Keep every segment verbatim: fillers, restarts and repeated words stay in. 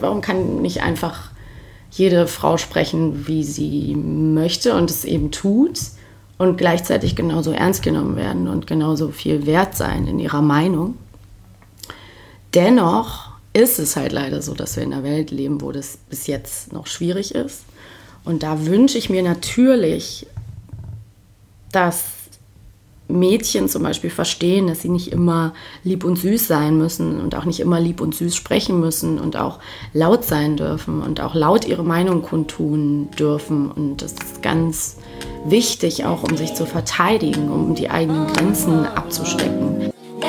Warum kann nicht einfach jede Frau sprechen, wie sie möchte und es eben tut und gleichzeitig genauso ernst genommen werden und genauso viel wert sein in ihrer Meinung? Dennoch ist es halt leider so, dass wir in einer Welt leben, wo das bis jetzt noch schwierig ist. Und da wünsche ich mir natürlich, dass Mädchen zum Beispiel verstehen, dass sie nicht immer lieb und süß sein müssen und auch nicht immer lieb und süß sprechen müssen und auch laut sein dürfen und auch laut ihre Meinung kundtun dürfen. Und das ist ganz wichtig, auch um sich zu verteidigen, um die eigenen Grenzen abzustecken.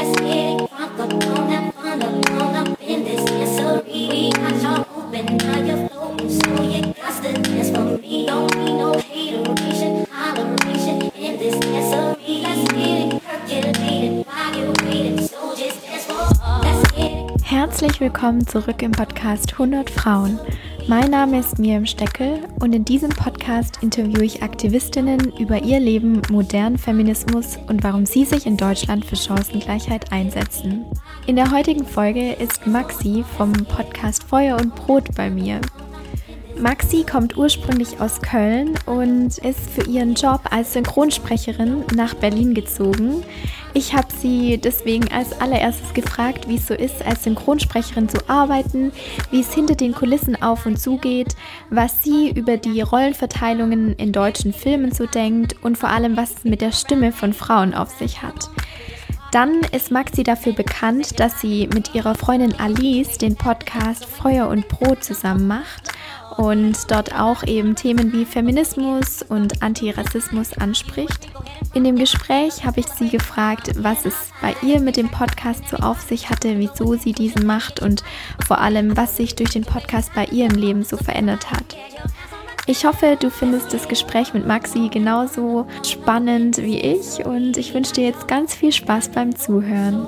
Herzlich willkommen zurück im Podcast hundert Frauen. Mein Name ist Miriam Steckel und in diesem Podcast interviewe ich Aktivistinnen über ihr Leben, modernen Feminismus und warum sie sich in Deutschland für Chancengleichheit einsetzen. In der heutigen Folge ist Maxi vom Podcast Feuer und Brot bei mir. Maxi kommt ursprünglich aus Köln und ist für ihren Job als Synchronsprecherin nach Berlin gezogen. Ich habe sie deswegen als allererstes gefragt, wie es so ist, als Synchronsprecherin zu arbeiten, wie es hinter den Kulissen auf und zu geht, was sie über die Rollenverteilungen in deutschen Filmen so denkt und vor allem, was es mit der Stimme von Frauen auf sich hat. Dann ist Maxi dafür bekannt, dass sie mit ihrer Freundin Alice den Podcast Feuer und Brot zusammen macht und dort auch eben Themen wie Feminismus und Antirassismus anspricht. In dem Gespräch habe ich sie gefragt, was es bei ihr mit dem Podcast so auf sich hatte, wieso sie diesen macht und vor allem, was sich durch den Podcast bei ihr im Leben so verändert hat. Ich hoffe, du findest das Gespräch mit Maxi genauso spannend wie ich und ich wünsche dir jetzt ganz viel Spaß beim Zuhören.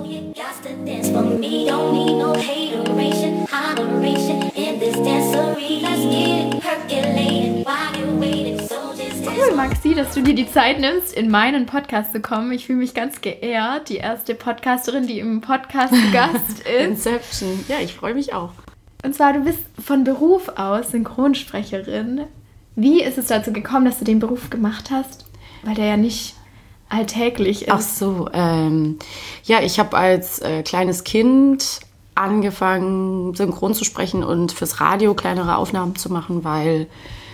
Cool, Maxi, dass du dir die Zeit nimmst, in meinen Podcast zu kommen. Ich fühle mich ganz geehrt, die erste Podcasterin, die im Podcast zu Gast ist. Inception, ja, ich freue mich auch. Und zwar, du bist von Beruf aus Synchronsprecherin. Wie ist es dazu gekommen, dass du den Beruf gemacht hast? Weil der ja nicht alltäglich ist. Ach so, ähm, ja, ich habe als äh, kleines Kind angefangen, synchron zu sprechen und fürs Radio kleinere Aufnahmen zu machen, weil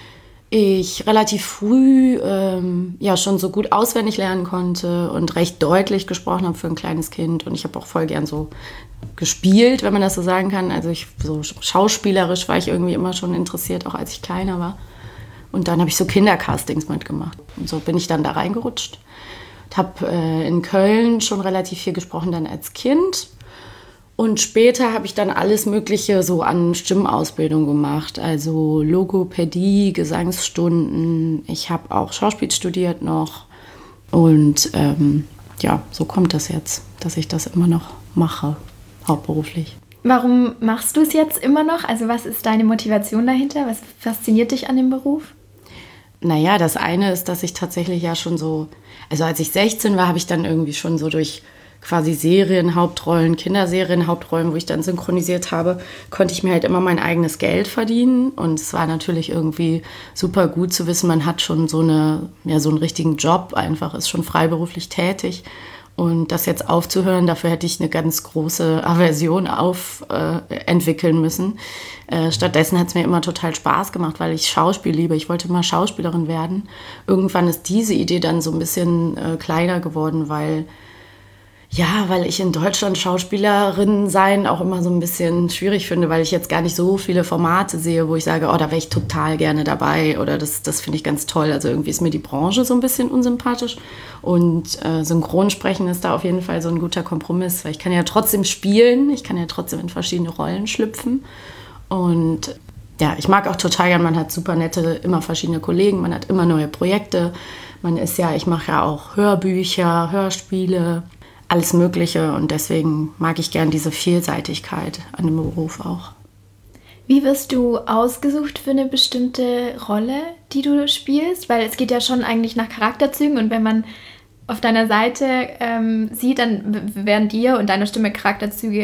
ich relativ früh ähm, ja schon so gut auswendig lernen konnte und recht deutlich gesprochen habe für ein kleines Kind. Und ich habe auch voll gern so gespielt, wenn man das so sagen kann. Also ich so schauspielerisch war ich irgendwie immer schon interessiert, auch als ich kleiner war. Und dann habe ich so Kindercastings mitgemacht. Und so bin ich dann da reingerutscht. Ich habe äh, in Köln schon relativ viel gesprochen dann als Kind. Und später habe ich dann alles Mögliche so an Stimmausbildung gemacht. Also Logopädie, Gesangsstunden. Ich habe auch Schauspiel studiert noch. Und ähm, ja, so kommt das jetzt, dass ich das immer noch mache, hauptberuflich. Warum machst du es jetzt immer noch? Also was ist deine Motivation dahinter? Was fasziniert dich an dem Beruf? Naja, das eine ist, dass ich tatsächlich ja schon so, also als ich sechzehn war, habe ich dann irgendwie schon so durch quasi Serienhauptrollen, Kinderserien-Hauptrollen, wo ich dann synchronisiert habe, konnte ich mir halt immer mein eigenes Geld verdienen. Und es war natürlich irgendwie super gut zu wissen, man hat schon so eine, ja, so einen richtigen Job einfach, ist schon freiberuflich tätig. Und das jetzt aufzuhören, dafür hätte ich eine ganz große Aversion auf äh, entwickeln müssen. Äh, stattdessen hat es mir immer total Spaß gemacht, weil ich Schauspiel liebe. Ich wollte mal Schauspielerin werden. Irgendwann ist diese Idee dann so ein bisschen äh, kleiner geworden, weil Ja, weil ich in Deutschland Schauspielerin sein auch immer so ein bisschen schwierig finde, weil ich jetzt gar nicht so viele Formate sehe, wo ich sage, oh, da wäre ich total gerne dabei oder das, das finde ich ganz toll. Also irgendwie ist mir die Branche so ein bisschen unsympathisch und äh, Synchronsprechen ist da auf jeden Fall so ein guter Kompromiss, weil ich kann ja trotzdem spielen, ich kann ja trotzdem in verschiedene Rollen schlüpfen und ja, ich mag auch total gern, man hat super nette, immer verschiedene Kollegen, man hat immer neue Projekte, man ist ja, ich mache ja auch Hörbücher, Hörspiele, alles Mögliche und deswegen mag ich gern diese Vielseitigkeit an dem Beruf auch. Wie wirst du ausgesucht für eine bestimmte Rolle, die du spielst? Weil es geht ja schon eigentlich nach Charakterzügen und wenn man auf deiner Seite ähm, sieht, dann werden dir und deiner Stimme Charakterzüge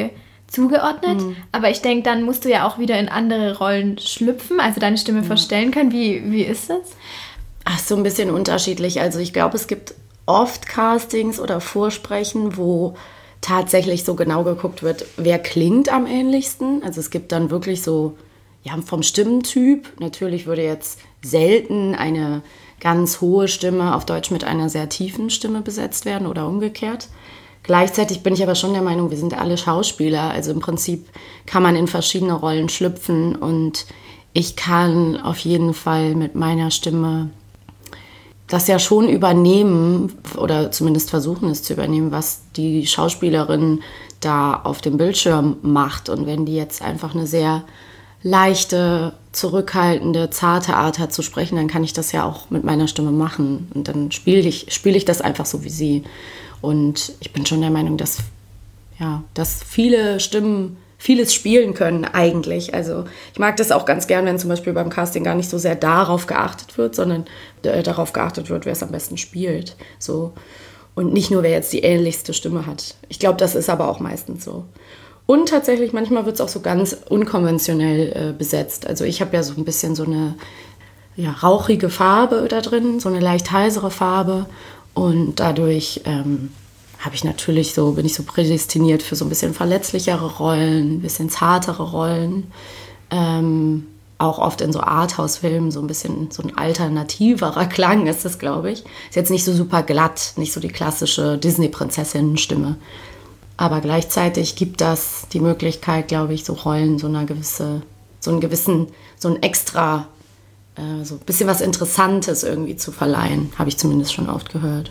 zugeordnet. Mhm. Aber ich denke, dann musst du ja auch wieder in andere Rollen schlüpfen, also deine Stimme mhm. verstellen können. Wie, wie ist das? Ach, so ein bisschen unterschiedlich. Also ich glaube, es gibt oft Castings oder Vorsprechen, wo tatsächlich so genau geguckt wird, wer klingt am ähnlichsten. Also es gibt dann wirklich so, ja, vom Stimmentyp. Natürlich würde jetzt selten eine ganz hohe Stimme auf Deutsch mit einer sehr tiefen Stimme besetzt werden oder umgekehrt. Gleichzeitig bin ich aber schon der Meinung, wir sind alle Schauspieler. Also im Prinzip kann man in verschiedene Rollen schlüpfen und ich kann auf jeden Fall mit meiner Stimme das ja schon übernehmen oder zumindest versuchen es zu übernehmen, was die Schauspielerin da auf dem Bildschirm macht. Und wenn die jetzt einfach eine sehr leichte, zurückhaltende, zarte Art hat zu sprechen, dann kann ich das ja auch mit meiner Stimme machen. Und dann spiele ich, spiele ich das einfach so wie sie. Und ich bin schon der Meinung, dass, ja, dass viele Stimmen vieles spielen können eigentlich. Also ich mag das auch ganz gern, wenn zum Beispiel beim Casting gar nicht so sehr darauf geachtet wird, sondern äh, darauf geachtet wird, wer es am besten spielt. So. Und nicht nur, wer jetzt die ähnlichste Stimme hat. Ich glaube, das ist aber auch meistens so. Und tatsächlich, manchmal wird es auch so ganz unkonventionell äh, besetzt. Also ich habe ja so ein bisschen so eine ja, rauchige Farbe da drin, so eine leicht heisere Farbe. Und dadurch ähm, habe ich natürlich so, bin ich so prädestiniert für so ein bisschen verletzlichere Rollen, ein bisschen zartere Rollen. Ähm, auch oft in so Arthouse-Filmen, so ein bisschen so ein alternativerer Klang ist das, glaube ich. Ist jetzt nicht so super glatt, nicht so die klassische Disney-Prinzessinnen-Stimme. Aber gleichzeitig gibt das die Möglichkeit, glaube ich, so Rollen so eine gewisse, so einen gewissen, so ein extra, äh, so ein bisschen was Interessantes irgendwie zu verleihen. Habe ich zumindest schon oft gehört.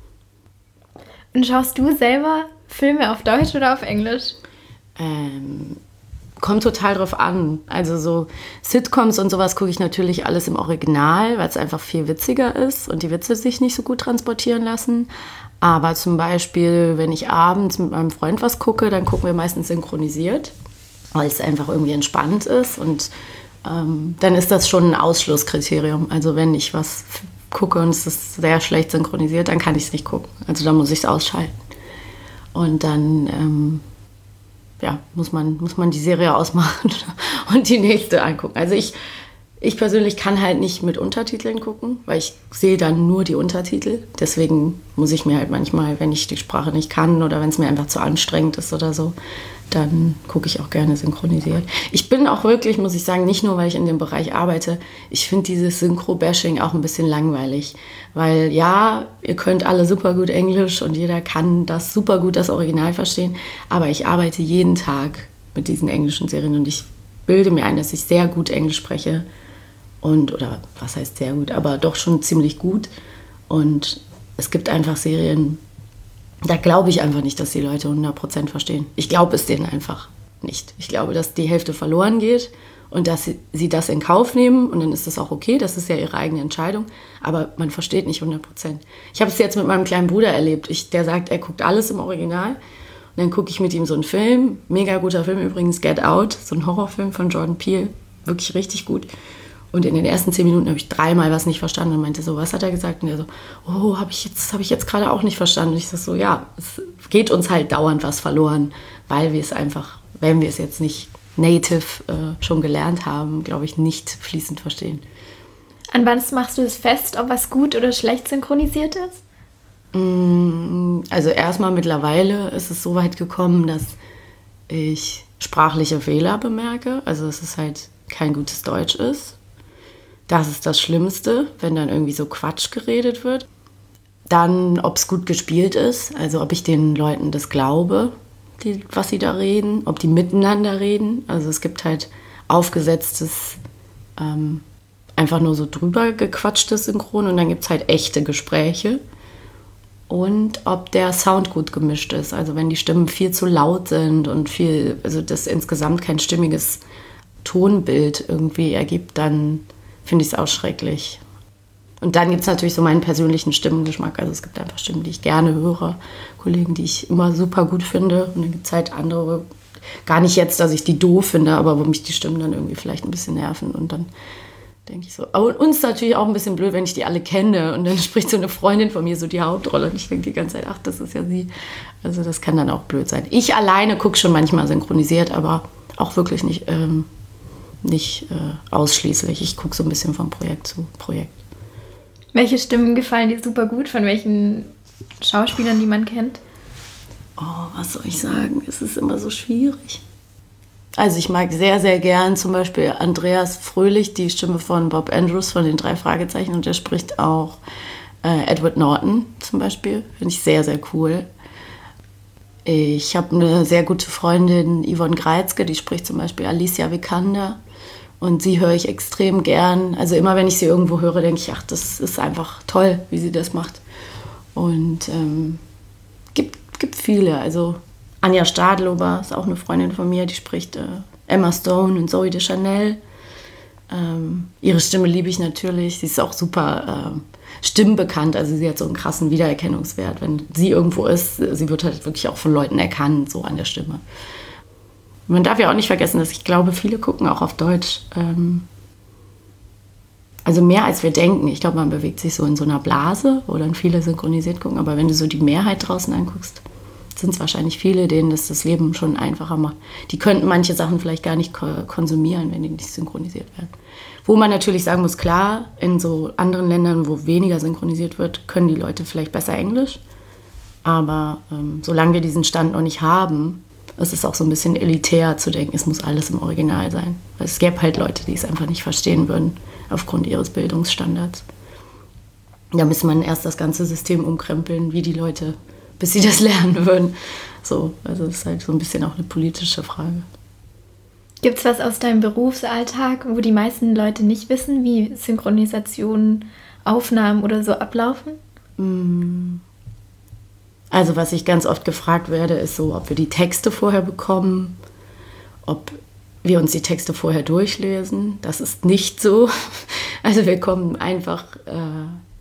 Und schaust du selber Filme auf Deutsch oder auf Englisch? Ähm, kommt total drauf an. Also so Sitcoms und sowas gucke ich natürlich alles im Original, weil es einfach viel witziger ist und die Witze sich nicht so gut transportieren lassen. Aber zum Beispiel, wenn ich abends mit meinem Freund was gucke, dann gucken wir meistens synchronisiert, weil es einfach irgendwie entspannt ist. Und ähm, dann ist das schon ein Ausschlusskriterium. Also wenn ich was gucke und es ist sehr schlecht synchronisiert, dann kann ich es nicht gucken. Also dann muss ich es ausschalten. Und dann ähm, ja, muss man, muss man die Serie ausmachen und die nächste angucken. Also ich, ich persönlich kann halt nicht mit Untertiteln gucken, weil ich sehe dann nur die Untertitel. Deswegen muss ich mir halt manchmal, wenn ich die Sprache nicht kann oder wenn es mir einfach zu anstrengend ist oder so, dann gucke ich auch gerne synchronisiert. Ich bin auch wirklich, muss ich sagen, nicht nur, weil ich in dem Bereich arbeite, ich finde dieses Synchro-Bashing auch ein bisschen langweilig. Weil ja, ihr könnt alle super gut Englisch und jeder kann das super gut, das Original verstehen, aber ich arbeite jeden Tag mit diesen englischen Serien und ich bilde mir ein, dass ich sehr gut Englisch spreche. Und, oder was heißt sehr gut, aber doch schon ziemlich gut. Und es gibt einfach Serien, da glaube ich einfach nicht, dass die Leute hundert Prozent verstehen. Ich glaube es denen einfach nicht. Ich glaube, dass die Hälfte verloren geht und dass sie, sie das in Kauf nehmen und dann ist das auch okay, das ist ja ihre eigene Entscheidung, aber man versteht nicht hundert Prozent. Ich habe es jetzt mit meinem kleinen Bruder erlebt. Ich, der sagt, er guckt alles im Original und dann gucke ich mit ihm so einen Film, mega guter Film übrigens, Get Out, so ein Horrorfilm von Jordan Peele, wirklich richtig gut. Und in den ersten zehn Minuten habe ich dreimal was nicht verstanden und meinte so, was hat er gesagt? Und er so, oh, habe ich jetzt, hab ich jetzt gerade auch nicht verstanden. Und ich so, ja, es geht uns halt dauernd was verloren, weil wir es einfach, wenn wir es jetzt nicht native äh, schon gelernt haben, glaube ich, nicht fließend verstehen. An wann machst du es fest, ob was gut oder schlecht synchronisiert ist? Also erstmal mittlerweile ist es so weit gekommen, dass ich sprachliche Fehler bemerke. Also dass es halt kein gutes Deutsch ist. Das ist das Schlimmste, wenn dann irgendwie so Quatsch geredet wird. Dann, ob es gut gespielt ist, also ob ich den Leuten das glaube, die, was sie da reden, ob die miteinander reden. Also es gibt halt aufgesetztes, ähm, einfach nur so drüber gequatschtes Synchron und dann gibt es halt echte Gespräche. Und ob der Sound gut gemischt ist, also wenn die Stimmen viel zu laut sind und viel, also das insgesamt kein stimmiges Tonbild irgendwie ergibt, dann finde ich es auch schrecklich. Und dann gibt es natürlich so meinen persönlichen Stimmengeschmack. Also es gibt einfach Stimmen, die ich gerne höre, Kollegen, die ich immer super gut finde. Und dann gibt es halt andere, gar nicht jetzt, dass ich die doof finde, aber wo mich die Stimmen dann irgendwie vielleicht ein bisschen nerven. Und dann denke ich so. Aber uns ist natürlich auch ein bisschen blöd, wenn ich die alle kenne und dann spricht so eine Freundin von mir so die Hauptrolle und ich denke die ganze Zeit, ach, das ist ja sie. Also das kann dann auch blöd sein. Ich alleine gucke schon manchmal synchronisiert, aber auch wirklich nicht, ähm, nicht äh, ausschließlich. Ich gucke so ein bisschen von Projekt zu Projekt. Welche Stimmen gefallen dir super gut? Von welchen Schauspielern, die man kennt? Oh, was soll ich sagen? Es ist immer so schwierig. Also ich mag sehr, sehr gern zum Beispiel Andreas Fröhlich, die Stimme von Bob Andrews von den drei Fragezeichen. Und der spricht auch äh, Edward Norton zum Beispiel. Finde ich sehr, sehr cool. Ich habe eine sehr gute Freundin, Yvonne Greizke, die spricht zum Beispiel Alicia Vikander. Und sie höre ich extrem gern. Also immer, wenn ich sie irgendwo höre, denke ich, ach, das ist einfach toll, wie sie das macht. Und ähm, gibt, gibt viele, also... Anja Stadlober ist auch eine Freundin von mir, die spricht äh, Emma Stone und Zooey Deschanel. Ähm, ihre Stimme liebe ich natürlich. Sie ist auch super äh, stimmbekannt, also sie hat so einen krassen Wiedererkennungswert. Wenn sie irgendwo ist, sie wird halt wirklich auch von Leuten erkannt, so an der Stimme. Man darf ja auch nicht vergessen, dass ich glaube, viele gucken auch auf Deutsch. Ähm, also mehr als wir denken. Ich glaube, man bewegt sich so in so einer Blase, wo dann viele synchronisiert gucken. Aber wenn du so die Mehrheit draußen anguckst, sind es wahrscheinlich viele, denen das das Leben schon einfacher macht. Die könnten manche Sachen vielleicht gar nicht ko- konsumieren, wenn die nicht synchronisiert werden. Wo man natürlich sagen muss, klar, in so anderen Ländern, wo weniger synchronisiert wird, können die Leute vielleicht besser Englisch. Aber ähm, solange wir diesen Stand noch nicht haben, ist es auch so ein bisschen elitär zu denken, es muss alles im Original sein. Weil es gäbe halt Leute, die es einfach nicht verstehen würden, aufgrund ihres Bildungsstandards. Da müsste man erst das ganze System umkrempeln, wie die Leute... bis sie das lernen würden. So, also das ist halt so ein bisschen auch eine politische Frage. Gibt es was aus deinem Berufsalltag, wo die meisten Leute nicht wissen, wie Synchronisationen, Aufnahmen oder so ablaufen? Also was ich ganz oft gefragt werde, ist so, ob wir die Texte vorher bekommen, ob wir uns die Texte vorher durchlesen. Das ist nicht so. Also wir kommen einfach... Äh,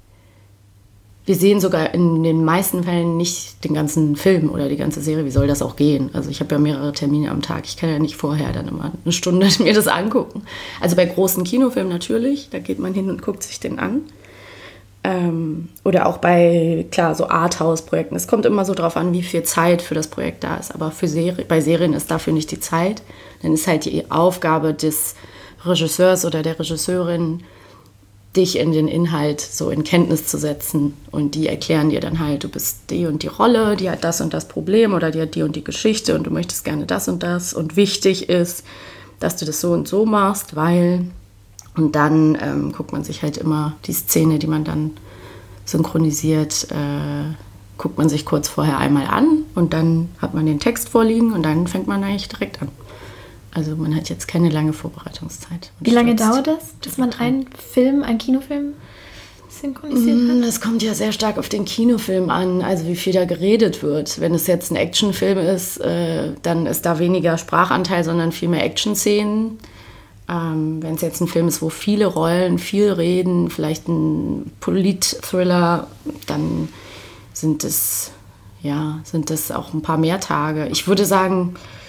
Wir sehen sogar in den meisten Fällen nicht den ganzen Film oder die ganze Serie. Wie soll das auch gehen? Also ich habe ja mehrere Termine am Tag. Ich kann ja nicht vorher dann immer eine Stunde mir das angucken. Also bei großen Kinofilmen natürlich, da geht man hin und guckt sich den an. Ähm, oder auch bei, klar, so Arthouse-Projekten. Es kommt immer so drauf an, wie viel Zeit für das Projekt da ist. Aber für Serie, bei Serien ist dafür nicht die Zeit. Dann ist halt die Aufgabe des Regisseurs oder der Regisseurin, dich in den Inhalt so in Kenntnis zu setzen. Und die erklären dir dann halt, du bist die und die Rolle, die hat das und das Problem oder die hat die und die Geschichte und du möchtest gerne das und das. Und wichtig ist, dass du das so und so machst, weil... Und dann ähm, guckt man sich halt immer die Szene, die man dann synchronisiert, äh, guckt man sich kurz vorher einmal an und dann hat man den Text vorliegen und dann fängt man eigentlich direkt an. Also man hat jetzt keine lange Vorbereitungszeit. Wie lange dauert das, dass man einen Film, einen Kinofilm synchronisiert hat? Das kommt ja sehr stark auf den Kinofilm an, also wie viel da geredet wird. Wenn es jetzt ein Actionfilm ist, äh, dann ist da weniger Sprachanteil, sondern viel mehr Action-Szenen. Ähm, wenn es jetzt ein Film ist, wo viele Rollen, viel reden, vielleicht ein Polit-Thriller, dann sind es, ja, sind es auch ein paar mehr Tage. Ich würde sagen,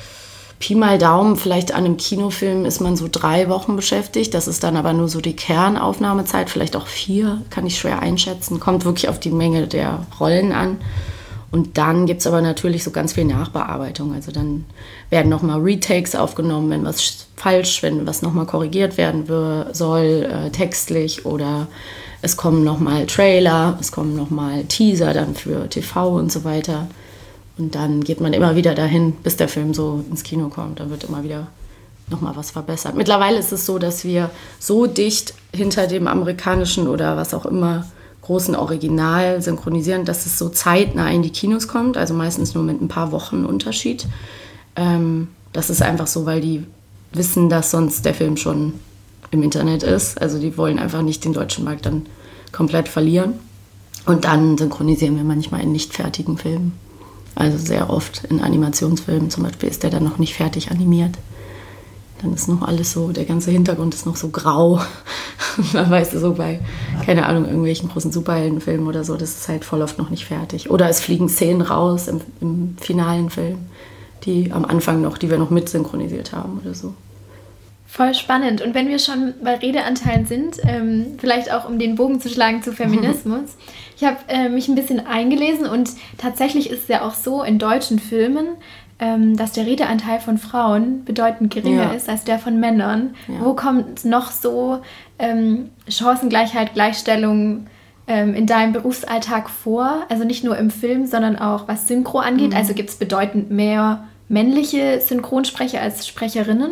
Pi mal Daumen, vielleicht an einem Kinofilm ist man so drei Wochen beschäftigt. Das ist dann aber nur so die Kernaufnahmezeit, vielleicht auch vier, kann ich schwer einschätzen. Kommt wirklich auf die Menge der Rollen an. Und dann gibt es aber natürlich so ganz viel Nachbearbeitung. Also dann werden nochmal Retakes aufgenommen, wenn was falsch, wenn was nochmal korrigiert werden soll, äh, textlich. Oder es kommen nochmal Trailer, es kommen nochmal Teaser dann für T V und so weiter. Und dann geht man immer wieder dahin, bis der Film so ins Kino kommt. Dann wird immer wieder nochmal was verbessert. Mittlerweile ist es so, dass wir so dicht hinter dem amerikanischen oder was auch immer großen Original synchronisieren, dass es so zeitnah in die Kinos kommt. Also meistens nur mit ein paar Wochen Unterschied. Ähm, das ist einfach so, weil die wissen, dass sonst der Film schon im Internet ist. Also die wollen einfach nicht den deutschen Markt dann komplett verlieren. Und dann synchronisieren wir manchmal in nicht fertigen Filmen. Also sehr oft in Animationsfilmen zum Beispiel ist der dann noch nicht fertig animiert. Dann ist noch alles so, der ganze Hintergrund ist noch so grau. Man weiß so bei, keine Ahnung, irgendwelchen großen Superheldenfilmen oder so, das ist halt voll oft noch nicht fertig. Oder es fliegen Szenen raus im, im finalen Film, die am Anfang noch, die wir noch mit synchronisiert haben oder so. Voll spannend. Und wenn wir schon bei Redeanteilen sind, ähm, vielleicht auch um den Bogen zu schlagen zu Feminismus. Ich habe äh, mich ein bisschen eingelesen und tatsächlich ist es ja auch so in deutschen Filmen, ähm, dass der Redeanteil von Frauen bedeutend geringer ja. ist als der von Männern. Ja. Wo kommt noch so ähm, Chancengleichheit, Gleichstellung ähm, in deinem Berufsalltag vor? Also nicht nur im Film, sondern auch was Synchro angeht. Mhm. Also gibt es bedeutend mehr männliche Synchronsprecher als Sprecherinnen?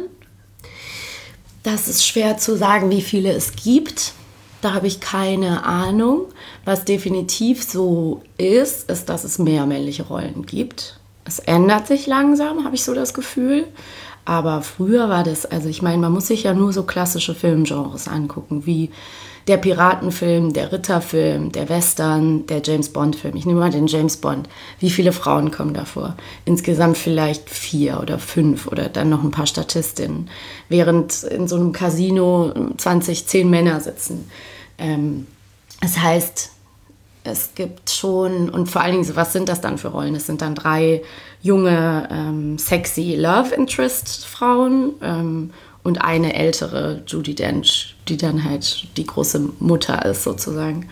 Das ist schwer zu sagen, wie viele es gibt. Da habe ich keine Ahnung. Was definitiv so ist, ist, dass es mehr männliche Rollen gibt. Es ändert sich langsam, habe ich so das Gefühl. Aber früher war das, also ich meine, man muss sich ja nur so klassische Filmgenres angucken, wie der Piratenfilm, der Ritterfilm, der Western, der James-Bond-Film. Ich nehme mal den James Bond. Wie viele Frauen kommen davor? Insgesamt vielleicht vier oder fünf oder dann noch ein paar Statistinnen. Während in so einem Casino zwanzig, zehn Männer sitzen. Ähm, das heißt, es gibt schon, und vor allen Dingen, was sind das dann für Rollen? Es sind dann drei junge, ähm, sexy Love-Interest-Frauen ähm, und eine ältere Judi Dench, die dann halt die große Mutter ist sozusagen.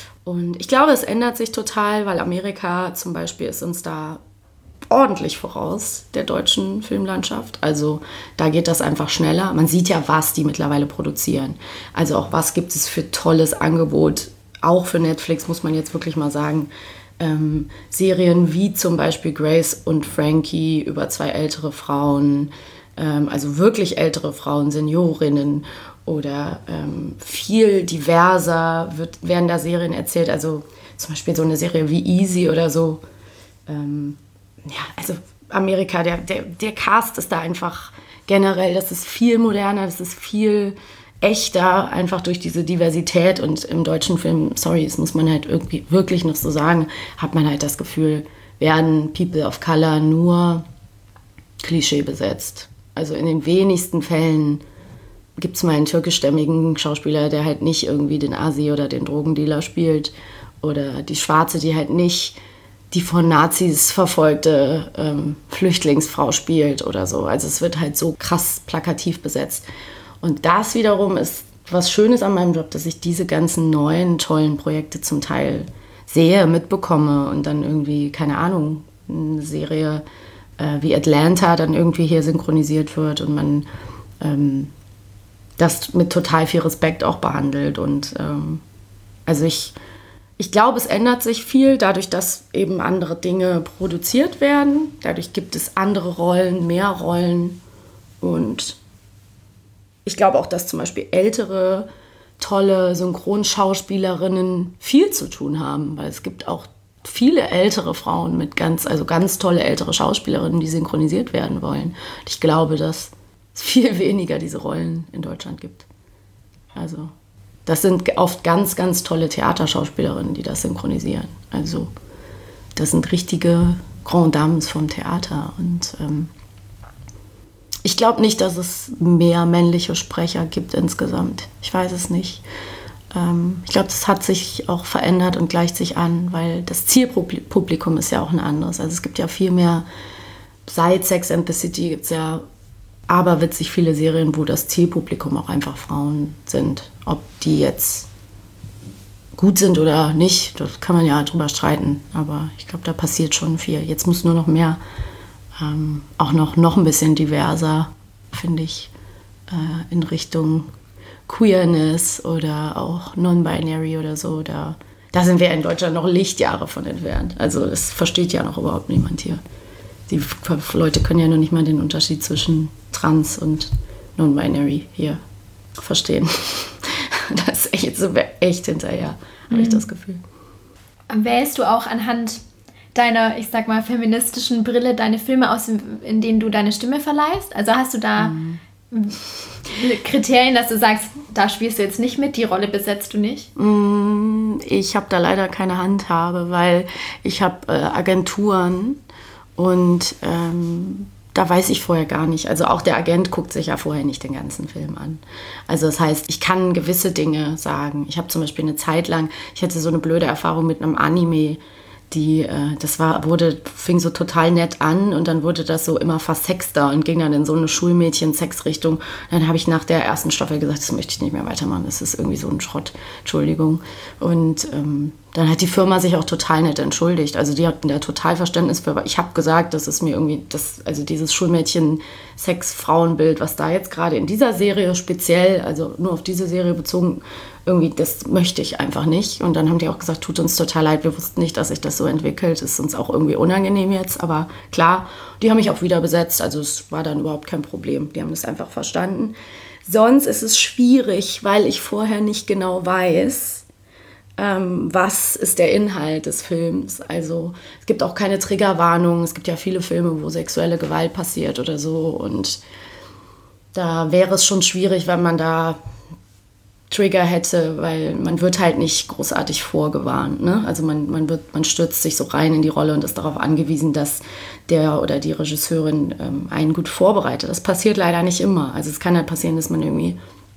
Und ich glaube, es ändert sich total, weil Amerika zum Beispiel ist uns da ordentlich voraus, der deutschen Filmlandschaft. Also da geht das einfach schneller. Man sieht ja, was die mittlerweile produzieren. Also auch was gibt es für tolles Angebot. Auch für Netflix muss man jetzt wirklich mal sagen. Ähm, Serien wie zum Beispiel Grace und Frankie über zwei ältere Frauen, ähm, also wirklich ältere Frauen, Seniorinnen oder ähm, viel diverser wird, werden da Serien erzählt. Also zum Beispiel so eine Serie wie Easy oder so. Ähm, ja, also Amerika, der, der, der Cast ist da einfach generell, das ist viel moderner, das ist viel echter, einfach durch diese Diversität. Und im deutschen Film, sorry, das muss man halt irgendwie wirklich noch so sagen, hat man halt das Gefühl, werden People of Color nur Klischee besetzt. Also in den wenigsten Fällen gibt es mal einen türkischstämmigen Schauspieler, der halt nicht irgendwie den Asi oder den Drogendealer spielt oder die Schwarze, die halt nicht die von Nazis verfolgte ähm, Flüchtlingsfrau spielt oder so. Also es wird halt so krass plakativ besetzt. Und das wiederum ist was Schönes an meinem Job, dass ich diese ganzen neuen, tollen Projekte zum Teil sehe, mitbekomme und dann irgendwie, keine Ahnung, eine Serie äh, wie Atlanta dann irgendwie hier synchronisiert wird und man ähm, das mit total viel Respekt auch behandelt. Und ähm, also ich, ich glaube, es ändert sich viel dadurch, dass eben andere Dinge produziert werden. Dadurch gibt es andere Rollen, mehr Rollen und ich glaube auch, dass zum Beispiel ältere, tolle Synchronschauspielerinnen viel zu tun haben, weil es gibt auch viele ältere Frauen mit ganz, also ganz tolle ältere Schauspielerinnen, die synchronisiert werden wollen. Und ich glaube, dass es viel weniger diese Rollen in Deutschland gibt. Also das sind oft ganz, ganz tolle Theaterschauspielerinnen, die das synchronisieren. Also das sind richtige Grand Dames vom Theater und ähm, ich glaube nicht, dass es mehr männliche Sprecher gibt insgesamt. Ich weiß es nicht. Ähm, ich glaube, das hat sich auch verändert und gleicht sich an, weil das Zielpublikum ist ja auch ein anderes. Also es gibt ja viel mehr, seit Sex and the City gibt es ja aberwitzig viele Serien, wo das Zielpublikum auch einfach Frauen sind. Ob die jetzt gut sind oder nicht, das kann man ja drüber streiten. Aber ich glaube, da passiert schon viel. Jetzt muss nur noch mehr Ähm, auch noch, noch ein bisschen diverser, finde ich, äh, in Richtung Queerness oder auch Non-Binary oder so. Da, da sind wir in Deutschland noch Lichtjahre von entfernt. Also das versteht ja noch überhaupt niemand hier. Die Leute können ja noch nicht mal den Unterschied zwischen Trans und Non-Binary hier verstehen. Das ist echt, so echt hinterher, mhm. habe ich das Gefühl. Wählst du auch anhand deiner, ich sag mal, feministischen Brille deine Filme aus, in denen du deine Stimme verleihst? Also hast du da mm. Kriterien, dass du sagst, da spielst du jetzt nicht mit, die Rolle besetzt du nicht? Mm, ich habe da leider keine Handhabe, weil ich habe äh, Agenturen und ähm, da weiß ich vorher gar nicht. Also auch der Agent guckt sich ja vorher nicht den ganzen Film an. Also das heißt, ich kann gewisse Dinge sagen. Ich habe zum Beispiel eine Zeit lang, ich hatte so eine blöde Erfahrung mit einem Anime, die, äh, das war, wurde, fing so total nett an und dann wurde das so immer versexter und ging dann in so eine Schulmädchen-Sex-Richtung. Dann habe ich nach der ersten Staffel gesagt, das möchte ich nicht mehr weitermachen, das ist irgendwie so ein Schrott, Entschuldigung. Und ähm, dann hat die Firma sich auch total nett entschuldigt. Also die hatten da total Verständnis für, ich habe gesagt, das ist mir irgendwie, das, also dieses Schulmädchen-Sex-Frauenbild, was da jetzt gerade in dieser Serie speziell, also nur auf diese Serie bezogen, irgendwie, das möchte ich einfach nicht. Und dann haben die auch gesagt, tut uns total leid, wir wussten nicht, dass sich das so entwickelt. Ist uns auch irgendwie unangenehm jetzt, aber klar, die haben mich auch wieder besetzt. Also es war dann überhaupt kein Problem. Die haben das einfach verstanden. Sonst ist es schwierig, weil ich vorher nicht genau weiß, ähm, was ist der Inhalt des Films. Also es gibt auch keine Triggerwarnung. Es gibt ja viele Filme, wo sexuelle Gewalt passiert oder so. Und da wäre es schon schwierig, wenn man da Trigger hätte, weil man wird halt nicht großartig vorgewarnt. Ne? Also man, man, wird, man stürzt sich so rein in die Rolle und ist darauf angewiesen, dass der oder die Regisseurin ähm, einen gut vorbereitet. Das passiert leider nicht immer. Also es kann halt passieren, dass man irgendwie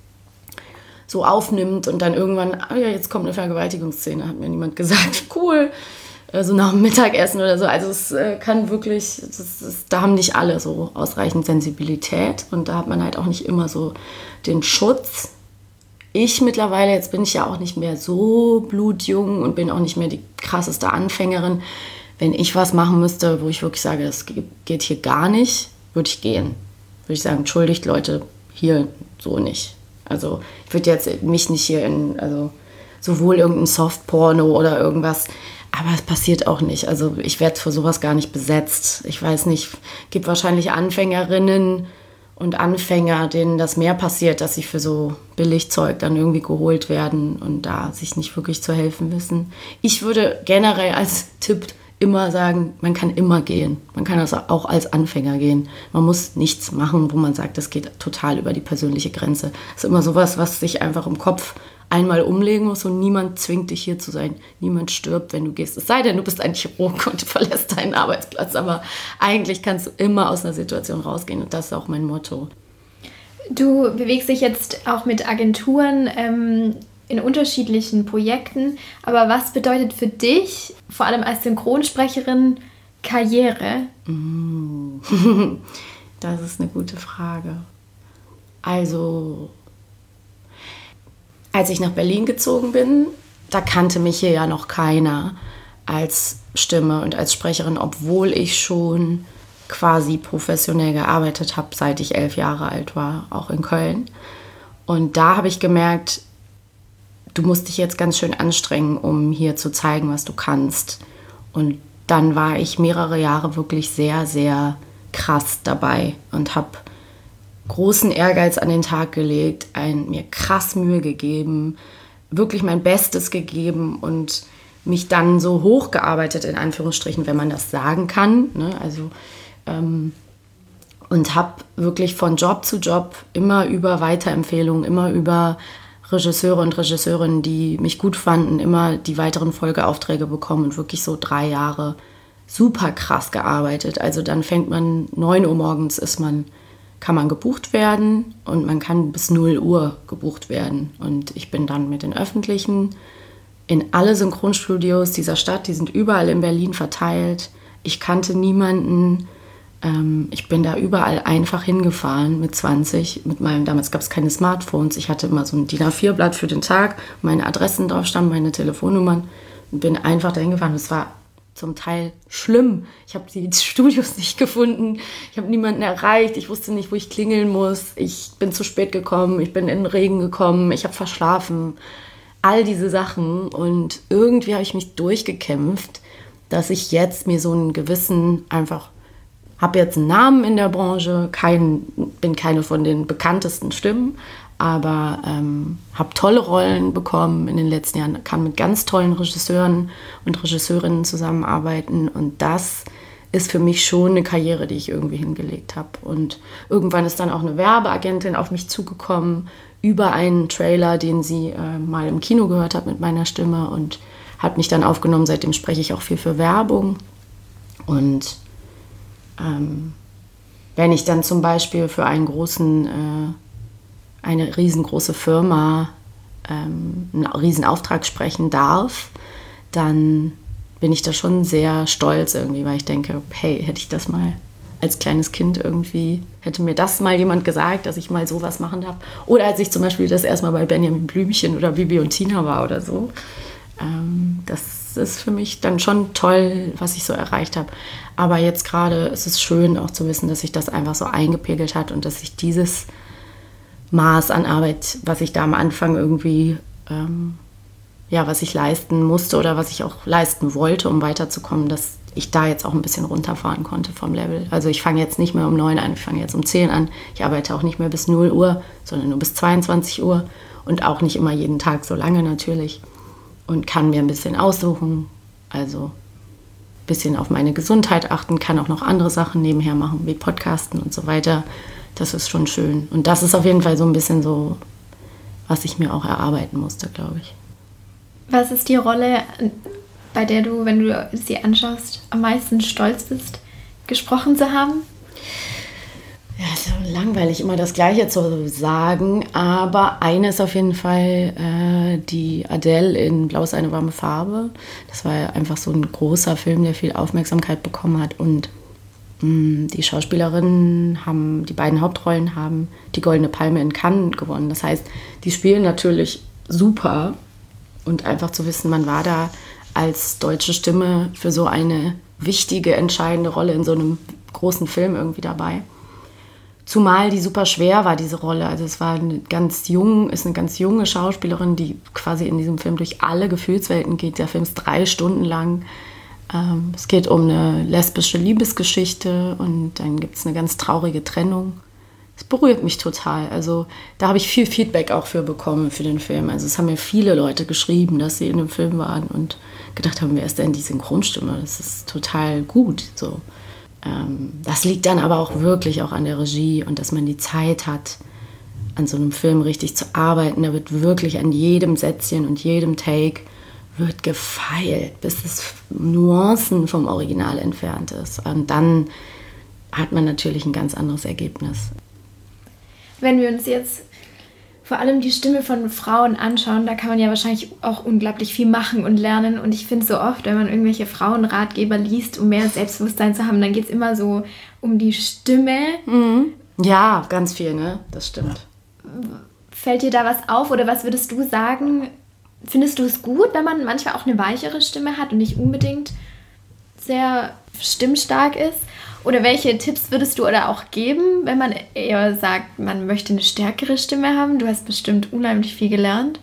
so aufnimmt und dann irgendwann, ah ja, jetzt kommt eine Vergewaltigungsszene, hat mir niemand gesagt, cool, so nach dem Mittagessen oder so. Also es äh, kann wirklich, das ist, da haben nicht alle so ausreichend Sensibilität und da hat man halt auch nicht immer so den Schutz. Ich mittlerweile, jetzt bin ich ja auch nicht mehr so blutjung und bin auch nicht mehr die krasseste Anfängerin. Wenn ich was machen müsste, wo ich wirklich sage, das geht hier gar nicht, würde ich gehen. Würde ich sagen, entschuldigt Leute, hier so nicht. Also ich würde jetzt mich nicht hier in, also sowohl irgendein Softporno oder irgendwas, aber es passiert auch nicht. Also ich werde für sowas gar nicht besetzt. Ich weiß nicht, gibt wahrscheinlich Anfängerinnen und Anfänger, denen das mehr passiert, dass sie für so Billigzeug dann irgendwie geholt werden und da sich nicht wirklich zu helfen wissen. Ich würde generell als Tipp immer sagen, man kann immer gehen. Man kann also auch als Anfänger gehen. Man muss nichts machen, wo man sagt, das geht total über die persönliche Grenze. Das ist immer sowas, was sich einfach im Kopf einmal umlegen muss und niemand zwingt dich hier zu sein. Niemand stirbt, wenn du gehst. Es sei denn, du bist ein Chirurg und du verlässt deinen Arbeitsplatz. Aber eigentlich kannst du immer aus einer Situation rausgehen und das ist auch mein Motto. Du bewegst dich jetzt auch mit Agenturen ähm, in unterschiedlichen Projekten. Aber was bedeutet für dich, vor allem als Synchronsprecherin, Karriere? Das ist eine gute Frage. Also als ich nach Berlin gezogen bin, da kannte mich hier ja noch keiner als Stimme und als Sprecherin, obwohl ich schon quasi professionell gearbeitet habe, seit ich elf Jahre alt war, auch in Köln. Und da habe ich gemerkt, du musst dich jetzt ganz schön anstrengen, um hier zu zeigen, was du kannst. Und dann war ich mehrere Jahre wirklich sehr, sehr krass dabei und habe großen Ehrgeiz an den Tag gelegt, ein, mir krass Mühe gegeben, wirklich mein Bestes gegeben und mich dann so hochgearbeitet, in Anführungsstrichen, wenn man das sagen kann. Ne? Also, ähm, und habe wirklich von Job zu Job immer über Weiterempfehlungen, immer über Regisseure und Regisseurinnen, die mich gut fanden, immer die weiteren Folgeaufträge bekommen und wirklich so drei Jahre super krass gearbeitet. Also dann fängt man, neun Uhr morgens ist man kann man gebucht werden und man kann bis null Uhr gebucht werden. Und ich bin dann mit den Öffentlichen in alle Synchronstudios dieser Stadt, die sind überall in Berlin verteilt. Ich kannte niemanden. Ähm, ich bin da überall einfach hingefahren mit zwanzig. Mit meinem, damals gab es keine Smartphones. Ich hatte immer so ein D I N A vier Blatt für den Tag, meine Adressen drauf standen, meine Telefonnummern und bin einfach dahin gefahren. Das war zum Teil schlimm. Ich habe die Studios nicht gefunden. Ich habe niemanden erreicht. Ich wusste nicht, wo ich klingeln muss. Ich bin zu spät gekommen. Ich bin in den Regen gekommen. Ich habe verschlafen. All diese Sachen. Und irgendwie habe ich mich durchgekämpft, dass ich jetzt mir so einen gewissen einfach habe jetzt einen Namen in der Branche. Kein, bin keine von den bekanntesten Stimmen. Aber ähm, habe tolle Rollen bekommen in den letzten Jahren, kann mit ganz tollen Regisseuren und Regisseurinnen zusammenarbeiten. Und das ist für mich schon eine Karriere, die ich irgendwie hingelegt habe. Und irgendwann ist dann auch eine Werbeagentin auf mich zugekommen über einen Trailer, den sie äh, mal im Kino gehört hat mit meiner Stimme und hat mich dann aufgenommen. Seitdem spreche ich auch viel für Werbung. Und ähm, wenn ich dann zum Beispiel für einen großen... Äh, eine riesengroße Firma ähm, einen Riesenauftrag sprechen darf, dann bin ich da schon sehr stolz irgendwie, weil ich denke, hey, hätte ich das mal als kleines Kind irgendwie, hätte mir das mal jemand gesagt, dass ich mal sowas machen darf. Oder als ich zum Beispiel das erstmal bei Benjamin Blümchen oder Bibi und Tina war oder so. Ähm, das ist für mich dann schon toll, was ich so erreicht habe. Aber jetzt gerade ist es schön auch zu wissen, dass sich das einfach so eingepegelt hat und dass ich dieses Maß an Arbeit, was ich da am Anfang irgendwie, ähm, ja, was ich leisten musste oder was ich auch leisten wollte, um weiterzukommen, dass ich da jetzt auch ein bisschen runterfahren konnte vom Level. Also ich fange jetzt nicht mehr um neun an, ich fange jetzt um zehn an. Ich arbeite auch nicht mehr bis null Uhr, sondern nur bis zweiundzwanzig Uhr und auch nicht immer jeden Tag so lange natürlich. Und kann mir ein bisschen aussuchen, also ein bisschen auf meine Gesundheit achten, kann auch noch andere Sachen nebenher machen, wie Podcasten und so weiter. Das ist schon schön. Und das ist auf jeden Fall so ein bisschen so, was ich mir auch erarbeiten musste, glaube ich. Was ist die Rolle, bei der du, wenn du sie anschaust, am meisten stolz bist, gesprochen zu haben? Ja, ist so langweilig, immer das Gleiche zu sagen, aber eine ist auf jeden Fall äh, die Adele in Blau ist eine warme Farbe. Das war ja einfach so ein großer Film, der viel Aufmerksamkeit bekommen hat und mh, die Schauspielerinnen haben, die beiden Hauptrollen haben die Goldene Palme in Cannes gewonnen. Das heißt, die spielen natürlich super und einfach zu wissen, man war da als deutsche Stimme für so eine wichtige, entscheidende Rolle in so einem großen Film irgendwie dabei. Zumal die super schwer war, diese Rolle. Also es war eine ganz jung, ist eine ganz junge Schauspielerin, die quasi in diesem Film durch alle Gefühlswelten geht. Der Film ist drei Stunden lang. Ähm, es geht um eine lesbische Liebesgeschichte und dann gibt es eine ganz traurige Trennung. Es berührt mich total. Also da habe ich viel Feedback auch für bekommen für den Film. Also es haben mir viele Leute geschrieben, dass sie in dem Film waren und gedacht haben, wer ist denn die Synchronstimme? Das ist total gut. So. Ähm, das liegt dann aber auch wirklich auch an der Regie und dass man die Zeit hat, an so einem Film richtig zu arbeiten. Da wird wirklich an jedem Sätzchen und jedem Take wird gefeilt, bis es Nuancen vom Original entfernt ist. Und dann hat man natürlich ein ganz anderes Ergebnis. Wenn wir uns jetzt vor allem die Stimme von Frauen anschauen, da kann man ja wahrscheinlich auch unglaublich viel machen und lernen. Und ich finde so oft, wenn man irgendwelche Frauenratgeber liest, um mehr Selbstbewusstsein zu haben, dann geht es immer so um die Stimme. Mhm. Ja, ganz viel, ne? Das stimmt. Fällt dir da was auf oder was würdest du sagen? Findest du es gut, wenn man manchmal auch eine weichere Stimme hat und nicht unbedingt sehr stimmstark ist? Oder welche Tipps würdest du oder auch geben, wenn man eher sagt, man möchte eine stärkere Stimme haben? Du hast bestimmt unheimlich viel gelernt.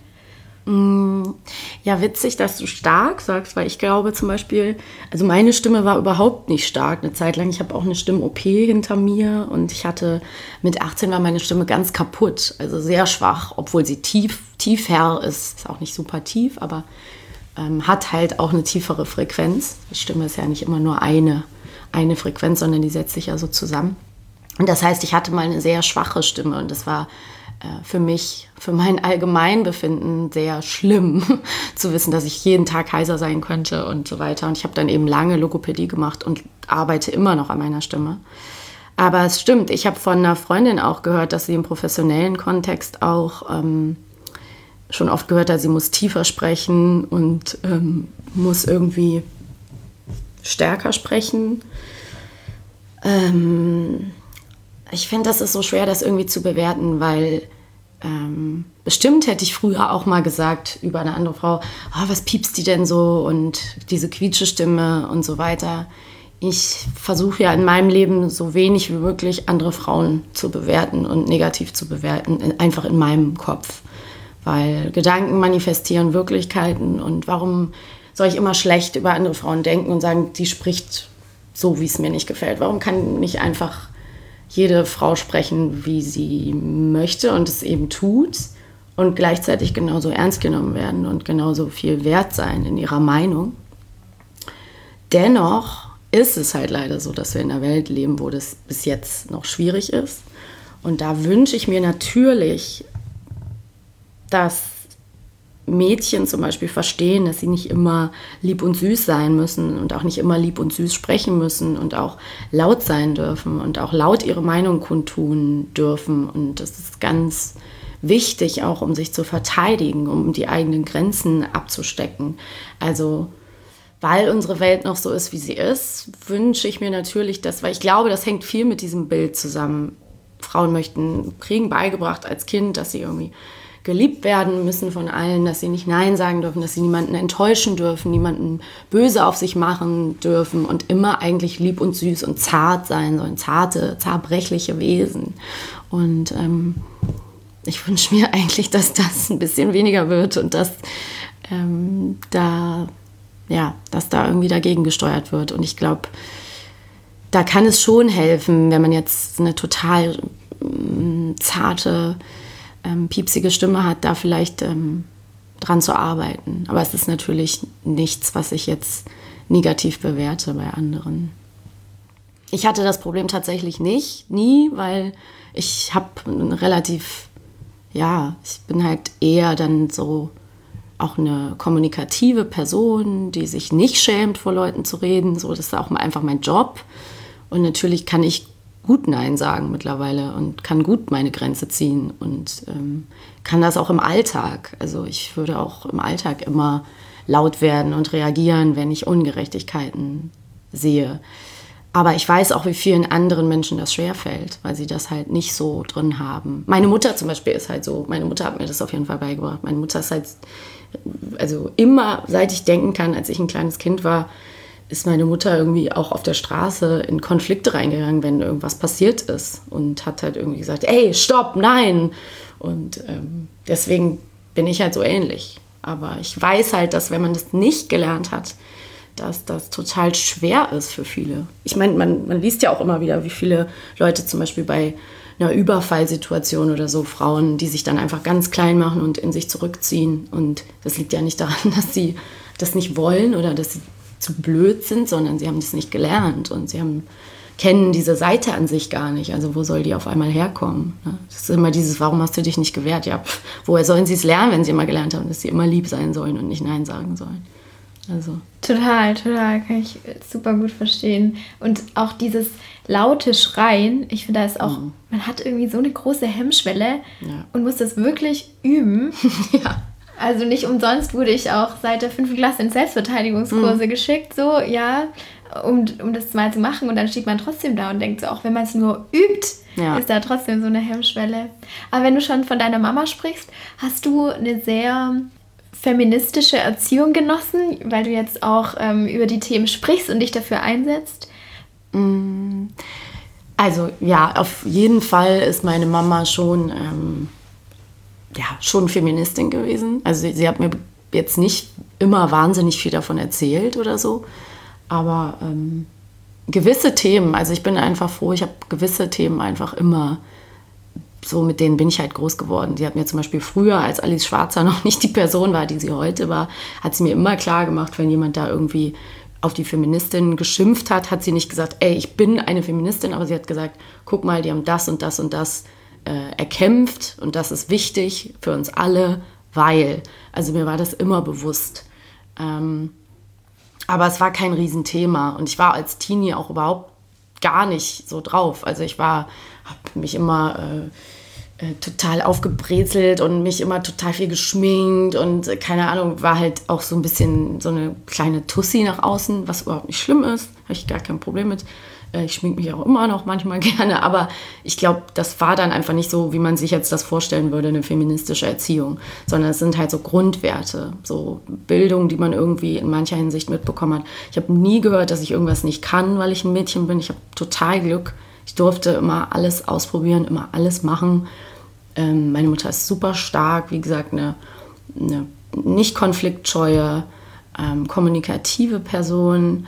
Ja, witzig, dass du stark sagst, weil ich glaube zum Beispiel, also meine Stimme war überhaupt nicht stark eine Zeit lang. Ich habe auch eine Stimm-O P hinter mir und ich hatte, mit achtzehn war meine Stimme ganz kaputt, also sehr schwach, obwohl sie tief, tiefer ist, ist auch nicht super tief, aber ähm, hat halt auch eine tiefere Frequenz. Die Stimme ist ja nicht immer nur eine, eine Frequenz, sondern die setzt sich ja so zusammen. Und das heißt, ich hatte mal eine sehr schwache Stimme und das war für mich, für mein Allgemeinbefinden sehr schlimm zu wissen, dass ich jeden Tag heiser sein könnte und so weiter. Und ich habe dann eben lange Logopädie gemacht und arbeite immer noch an meiner Stimme. Aber es stimmt, ich habe von einer Freundin auch gehört, dass sie im professionellen Kontext auch ähm, schon oft gehört hat, sie muss tiefer sprechen und ähm, muss irgendwie stärker sprechen. Ähm... Ich finde, das ist so schwer, das irgendwie zu bewerten, weil ähm, bestimmt hätte ich früher auch mal gesagt über eine andere Frau, oh, was piepst die denn so und diese Quietschestimme und so weiter. Ich versuche ja in meinem Leben so wenig wie möglich andere Frauen zu bewerten und negativ zu bewerten, einfach in meinem Kopf. Weil Gedanken manifestieren Wirklichkeiten und warum soll ich immer schlecht über andere Frauen denken und sagen, die spricht so, wie es mir nicht gefällt. Warum kann nicht einfach jede Frau sprechen, wie sie möchte und es eben tut und gleichzeitig genauso ernst genommen werden und genauso viel wert sein in ihrer Meinung. Dennoch ist es halt leider so, dass wir in einer Welt leben, wo das bis jetzt noch schwierig ist. Und da wünsche ich mir natürlich, dass Mädchen zum Beispiel verstehen, dass sie nicht immer lieb und süß sein müssen und auch nicht immer lieb und süß sprechen müssen und auch laut sein dürfen und auch laut ihre Meinung kundtun dürfen. Und das ist ganz wichtig, auch um sich zu verteidigen, um die eigenen Grenzen abzustecken. Also weil unsere Welt noch so ist, wie sie ist, wünsche ich mir natürlich, dass, weil ich glaube, das hängt viel mit diesem Bild zusammen. Frauen möchten, kriegen beigebracht als Kind, dass sie irgendwie geliebt werden müssen von allen, dass sie nicht Nein sagen dürfen, dass sie niemanden enttäuschen dürfen, niemanden böse auf sich machen dürfen und immer eigentlich lieb und süß und zart sein sollen, zarte, zerbrechliche Wesen. Und ähm, ich wünsche mir eigentlich, dass das ein bisschen weniger wird und dass ähm, da, ja, dass da irgendwie dagegen gesteuert wird. Und ich glaube, da kann es schon helfen, wenn man jetzt eine total ähm, zarte, ähm, piepsige Stimme hat, da vielleicht ähm, dran zu arbeiten. Aber es ist natürlich nichts, was ich jetzt negativ bewerte bei anderen. Ich hatte das Problem tatsächlich nicht, nie, weil ich habe relativ, ja, ich bin halt eher dann so auch eine kommunikative Person, die sich nicht schämt, vor Leuten zu reden. So, das ist auch einfach mein Job. Und natürlich kann ich gut Nein sagen mittlerweile und kann gut meine Grenze ziehen und ähm, kann das auch im Alltag. Also ich würde auch im Alltag immer laut werden und reagieren, wenn ich Ungerechtigkeiten sehe. Aber ich weiß auch, wie vielen anderen Menschen das schwerfällt, weil sie das halt nicht so drin haben. Meine Mutter zum Beispiel ist halt so, meine Mutter hat mir das auf jeden Fall beigebracht. Meine Mutter ist halt, also immer, seit ich denken kann, als ich ein kleines Kind war, ist meine Mutter irgendwie auch auf der Straße in Konflikte reingegangen, wenn irgendwas passiert ist. Und hat halt irgendwie gesagt, ey, stopp, nein. Und ähm, deswegen bin ich halt so ähnlich. Aber ich weiß halt, dass wenn man das nicht gelernt hat, dass das total schwer ist für viele. Ich meine, man, man liest ja auch immer wieder, wie viele Leute zum Beispiel bei einer Überfallsituation oder so, Frauen, die sich dann einfach ganz klein machen und in sich zurückziehen. Und das liegt ja nicht daran, dass sie das nicht wollen oder dass sie zu blöd sind, sondern sie haben das nicht gelernt und sie haben, kennen diese Seite an sich gar nicht. Also wo soll die auf einmal herkommen? Das ist immer dieses, warum hast du dich nicht gewehrt? Ja, pff, woher sollen sie es lernen, wenn sie immer gelernt haben, dass sie immer lieb sein sollen und nicht Nein sagen sollen? Also. Total, total, kann ich super gut verstehen. Und auch dieses laute Schreien, ich finde, da ist auch, mhm. man hat irgendwie so eine große Hemmschwelle ja. und muss das wirklich üben. ja. Also nicht umsonst wurde ich auch seit der fünften Klasse in Selbstverteidigungskurse mhm. geschickt, so, ja, um, um das mal zu machen. Und dann steht man trotzdem da und denkt so, auch wenn man es nur übt, ja. ist da trotzdem so eine Hemmschwelle. Aber wenn du schon von deiner Mama sprichst, hast du eine sehr feministische Erziehung genossen, weil du jetzt auch ähm, über die Themen sprichst und dich dafür einsetzt? Also ja, auf jeden Fall ist meine Mama schon... Ähm ja, schon Feministin gewesen. Also sie, sie hat mir jetzt nicht immer wahnsinnig viel davon erzählt oder so, aber ähm, gewisse Themen, also ich bin einfach froh, ich habe gewisse Themen einfach immer, so mit denen bin ich halt groß geworden. Sie hat mir zum Beispiel früher, als Alice Schwarzer noch nicht die Person war, die sie heute war, hat sie mir immer klar gemacht, wenn jemand da irgendwie auf die Feministin geschimpft hat, hat sie nicht gesagt, ey, ich bin eine Feministin, aber sie hat gesagt, guck mal, die haben das und das und das erkämpft und das ist wichtig für uns alle, weil, also mir war das immer bewusst. Ähm, aber es war kein Riesenthema und ich war als Teenie auch überhaupt gar nicht so drauf. Also ich war, habe mich immer äh, äh, total aufgebrezelt und mich immer total viel geschminkt und äh, keine Ahnung, war halt auch so ein bisschen so eine kleine Tussi nach außen, was überhaupt nicht schlimm ist, habe ich gar kein Problem mit. Ich schminke mich auch immer noch manchmal gerne, aber ich glaube, das war dann einfach nicht so, wie man sich jetzt das vorstellen würde, eine feministische Erziehung, sondern es sind halt so Grundwerte, so Bildung, die man irgendwie in mancher Hinsicht mitbekommen hat. Ich habe nie gehört, dass ich irgendwas nicht kann, weil ich ein Mädchen bin. Ich habe total Glück. Ich durfte immer alles ausprobieren, immer alles machen. Ähm, meine Mutter ist super stark, wie gesagt, eine, eine nicht konfliktscheue, ähm, kommunikative Person.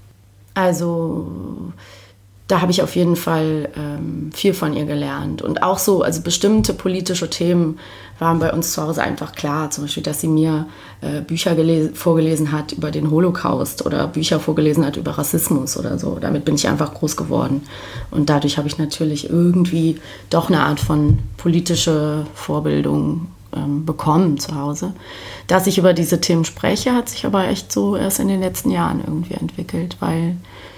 Also da habe ich auf jeden Fall ähm, viel von ihr gelernt. Und auch so, also bestimmte politische Themen waren bei uns zu Hause einfach klar. Zum Beispiel, dass sie mir äh, Bücher gelesen, vorgelesen hat über den Holocaust oder Bücher vorgelesen hat über Rassismus oder so. Damit bin ich einfach groß geworden. Und dadurch habe ich natürlich irgendwie doch eine Art von politische Vorbildung ähm, bekommen zu Hause. Dass ich über diese Themen spreche, hat sich aber echt so erst in den letzten Jahren irgendwie entwickelt, weil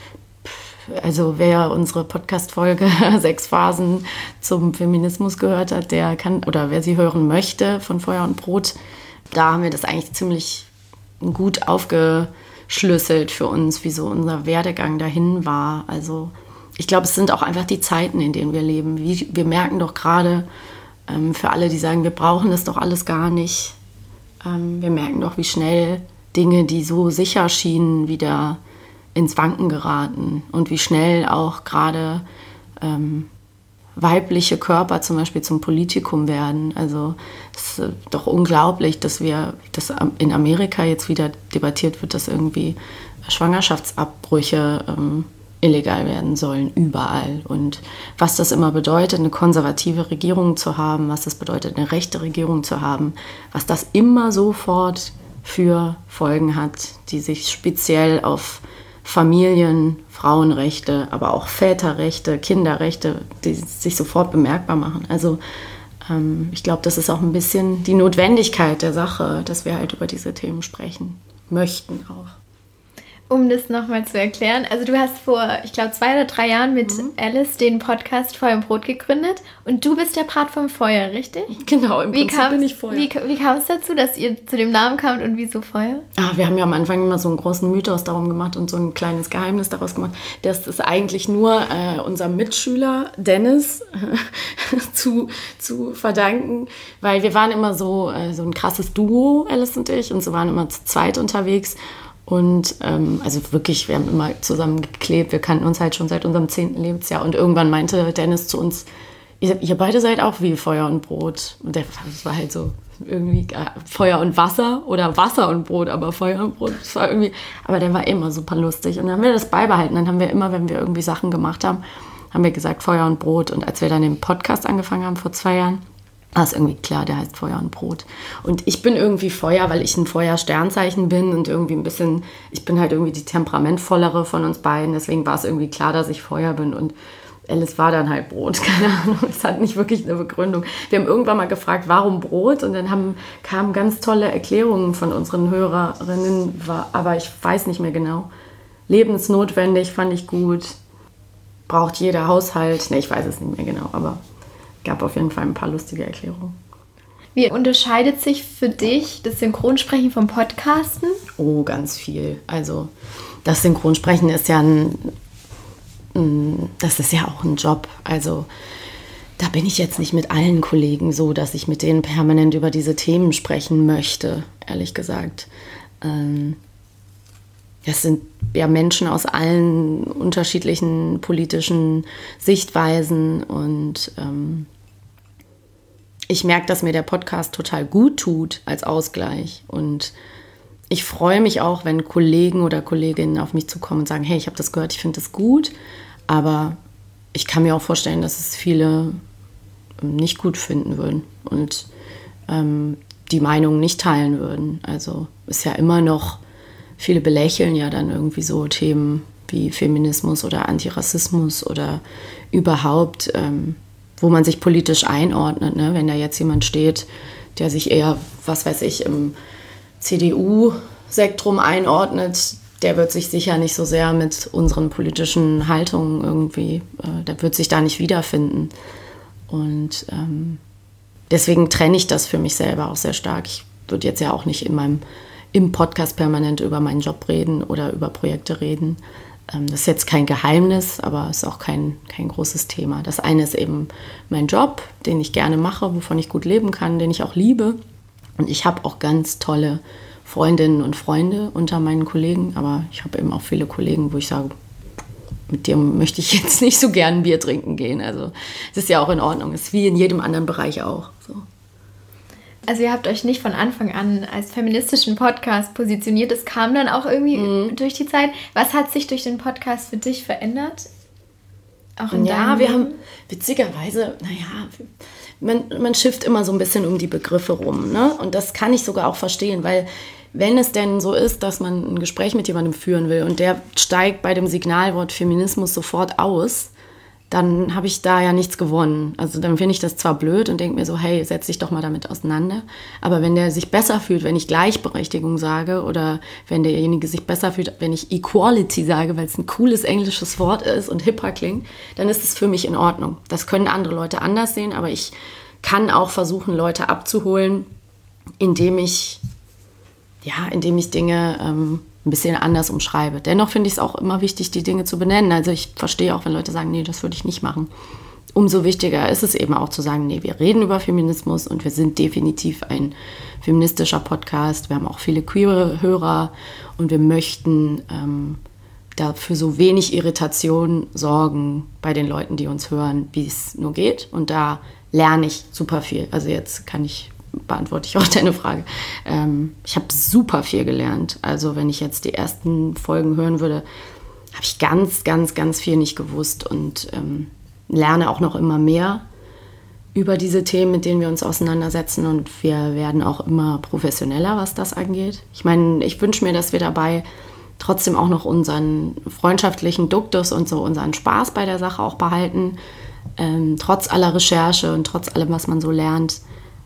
also wer unsere Podcast-Folge Sechs Phasen zum Feminismus gehört hat, der kann, oder wer sie hören möchte von Feuer und Brot, da haben wir das eigentlich ziemlich gut aufge, aufschlüsselt für uns, wie so unser Werdegang dahin war. Also ich glaube, es sind auch einfach die Zeiten, in denen wir leben. Wie, wir merken doch gerade, ähm, für alle, die sagen, wir brauchen das doch alles gar nicht, ähm, wir merken doch, wie schnell Dinge, die so sicher schienen, wieder ins Wanken geraten und wie schnell auch gerade ähm, weibliche Körper zum Beispiel zum Politikum werden. Also es ist doch unglaublich, dass wir, dass in Amerika jetzt wieder debattiert wird, dass irgendwie Schwangerschaftsabbrüche ähm, illegal werden sollen, überall. Und was das immer bedeutet, eine konservative Regierung zu haben, was das bedeutet, eine rechte Regierung zu haben, was das immer sofort für Folgen hat, die sich speziell auf Familien, Frauenrechte, aber auch Väterrechte, Kinderrechte, die sich sofort bemerkbar machen. Also ähm, ich glaube, das ist auch ein bisschen die Notwendigkeit der Sache, dass wir halt über diese Themen sprechen möchten auch. Um das nochmal zu erklären, also du hast vor, ich glaube, zwei oder drei Jahren mit mhm. Alice den Podcast Feuer und Brot gegründet und du bist der Part vom Feuer, richtig? Genau, im Prinzip kam, bin ich Feuer. Wie, wie kam es dazu, dass ihr zu dem Namen kamt und wieso Feuer? Ah, wir haben ja am Anfang immer so einen großen Mythos darum gemacht und so ein kleines Geheimnis daraus gemacht. Das ist eigentlich nur äh, unserem Mitschüler Dennis zu, zu verdanken, weil wir waren immer so, äh, so ein krasses Duo, Alice und ich, und so waren immer zu zweit unterwegs. Und ähm, also wirklich, wir haben immer zusammen geklebt, wir kannten uns halt schon seit unserem zehnten Lebensjahr. Und irgendwann meinte Dennis zu uns, ihr, ihr beide seid auch wie Feuer und Brot. Und der, das war halt so irgendwie äh, Feuer und Wasser oder Wasser und Brot, aber Feuer und Brot, das war irgendwie, aber der war immer super lustig. Und dann haben wir das beibehalten. Dann haben wir immer, wenn wir irgendwie Sachen gemacht haben, haben wir gesagt Feuer und Brot. Und als wir dann den Podcast angefangen haben vor zwei Jahren, war es irgendwie klar, der heißt Feuer und Brot. Und ich bin irgendwie Feuer, weil ich ein Feuer-Sternzeichen bin und irgendwie ein bisschen, ich bin halt irgendwie die temperamentvollere von uns beiden. Deswegen war es irgendwie klar, dass ich Feuer bin. Und Alice war dann halt Brot, keine Ahnung. Es hat nicht wirklich eine Begründung. Wir haben irgendwann mal gefragt, warum Brot? Und dann haben, kamen ganz tolle Erklärungen von unseren Hörerinnen, war, aber ich weiß nicht mehr genau. Lebensnotwendig fand ich gut. Braucht jeder Haushalt. Ne, ich weiß es nicht mehr genau, aber gab auf jeden Fall ein paar lustige Erklärungen. Wie unterscheidet sich für dich das Synchronsprechen vom Podcasten? Oh, ganz viel. Also das Synchronsprechen ist ja ein, das ist ja auch ein Job. Also da bin ich jetzt nicht mit allen Kollegen so, dass ich mit denen permanent über diese Themen sprechen möchte, ehrlich gesagt. Das sind ja Menschen aus allen unterschiedlichen politischen Sichtweisen und ähm, ich merke, dass mir der Podcast total gut tut als Ausgleich und ich freue mich auch, wenn Kollegen oder Kolleginnen auf mich zukommen und sagen, hey, ich habe das gehört, ich finde das gut, aber ich kann mir auch vorstellen, dass es viele nicht gut finden würden und ähm, die Meinung nicht teilen würden. Also ist ja immer noch, viele belächeln ja dann irgendwie so Themen wie Feminismus oder Antirassismus oder überhaupt, ähm, wo man sich politisch einordnet, ne? Wenn da jetzt jemand steht, der sich eher, was weiß ich, im C D U-Sektrum einordnet, der wird sich sicher nicht so sehr mit unseren politischen Haltungen irgendwie, äh, der wird sich da nicht wiederfinden. Und ähm, deswegen trenne ich das für mich selber auch sehr stark. Ich würde jetzt ja auch nicht in meinem, im Podcast permanent über meinen Job reden oder über Projekte reden. Das ist jetzt kein Geheimnis, aber es ist auch kein, kein großes Thema. Das eine ist eben mein Job, den ich gerne mache, wovon ich gut leben kann, den ich auch liebe. Und ich habe auch ganz tolle Freundinnen und Freunde unter meinen Kollegen, aber ich habe eben auch viele Kollegen, wo ich sage, mit dem möchte ich jetzt nicht so gern ein Bier trinken gehen. Also es ist ja auch in Ordnung, es ist wie in jedem anderen Bereich auch so. Also ihr habt euch nicht von Anfang an als feministischen Podcast positioniert. Es kam dann auch irgendwie mhm. durch die Zeit. Was hat sich durch den Podcast für dich verändert? Auch in ja, wir Leben? haben witzigerweise, naja, man, man schifft immer so ein bisschen um die Begriffe rum. Ne? Und das kann ich sogar auch verstehen, weil wenn es denn so ist, dass man ein Gespräch mit jemandem führen will und der steigt bei dem Signalwort Feminismus sofort aus, dann habe ich da ja nichts gewonnen. Also dann finde ich das zwar blöd und denke mir so, hey, setz dich doch mal damit auseinander. Aber wenn der sich besser fühlt, wenn ich Gleichberechtigung sage oder wenn derjenige sich besser fühlt, wenn ich Equality sage, weil es ein cooles englisches Wort ist und hipper klingt, dann ist es für mich in Ordnung. Das können andere Leute anders sehen, aber ich kann auch versuchen, Leute abzuholen, indem ich, ja, indem ich Dinge ähm, ein bisschen anders umschreibe. Dennoch finde ich es auch immer wichtig, die Dinge zu benennen. Also ich verstehe auch, wenn Leute sagen, nee, das würde ich nicht machen. Umso wichtiger ist es eben auch zu sagen, nee, wir reden über Feminismus und wir sind definitiv ein feministischer Podcast. Wir haben auch viele queere Hörer und wir möchten ähm, dafür so wenig Irritation sorgen bei den Leuten, die uns hören, wie es nur geht. Und da lerne ich super viel. Also jetzt kann ich, beantworte ich auch deine Frage. Ähm, ich habe super viel gelernt. Also wenn ich jetzt die ersten Folgen hören würde, habe ich ganz, ganz, ganz viel nicht gewusst und ähm, lerne auch noch immer mehr über diese Themen, mit denen wir uns auseinandersetzen, und wir werden auch immer professioneller, was das angeht. Ich meine, ich wünsche mir, dass wir dabei trotzdem auch noch unseren freundschaftlichen Duktus und so unseren Spaß bei der Sache auch behalten, ähm, trotz aller Recherche und trotz allem, was man so lernt.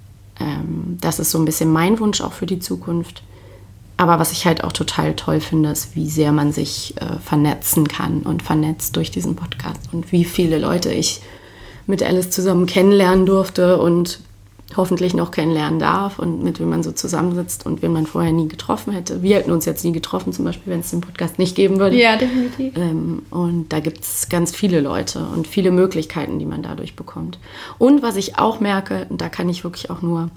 Ähm, das ist so ein bisschen mein Wunsch auch für die Zukunft. Aber was ich halt auch total toll finde, ist, wie sehr man sich äh, vernetzen kann und vernetzt durch diesen Podcast und wie viele Leute ich mit Alice zusammen kennenlernen durfte und hoffentlich noch kennenlernen darf und mit wem man so zusammensitzt und wen man vorher nie getroffen hätte. Wir hätten uns jetzt nie getroffen, zum Beispiel, wenn es den Podcast nicht geben würde. Ja, definitiv. Ähm, und da gibt es ganz viele Leute und viele Möglichkeiten, die man dadurch bekommt. Und was ich auch merke, und da kann ich wirklich auch nur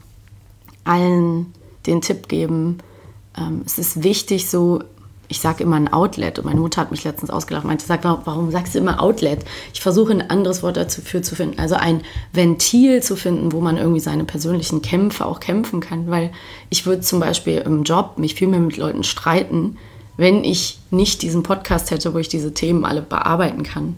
allen den Tipp geben, Ähm, es ist wichtig so, ich sage immer ein Outlet, und meine Mutter hat mich letztens ausgelacht, meinte, sag, warum sagst du immer Outlet? Ich versuche ein anderes Wort dafür zu finden, also ein Ventil zu finden, wo man irgendwie seine persönlichen Kämpfe auch kämpfen kann, weil ich würde zum Beispiel im Job mich viel mehr mit Leuten streiten, wenn ich nicht diesen Podcast hätte, wo ich diese Themen alle bearbeiten kann,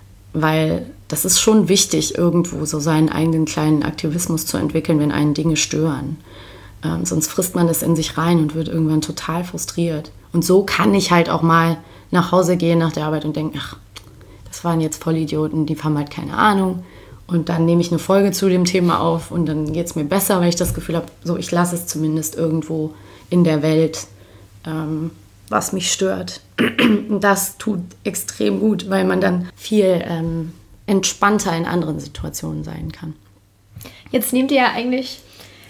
weil das ist schon wichtig, irgendwo so seinen eigenen kleinen Aktivismus zu entwickeln, wenn einen Dinge stören. Ähm, sonst frisst man das in sich rein und wird irgendwann total frustriert. Und so kann ich halt auch mal nach Hause gehen nach der Arbeit und denken, ach, das waren jetzt Vollidioten, die haben halt keine Ahnung. Und dann nehme ich eine Folge zu dem Thema auf und dann geht es mir besser, weil ich das Gefühl habe, so, ich lasse es zumindest irgendwo in der Welt, ähm, was mich stört. Und das tut extrem gut, weil man dann viel ähm, entspannter in anderen Situationen sein kann. Jetzt nehmt ihr ja eigentlich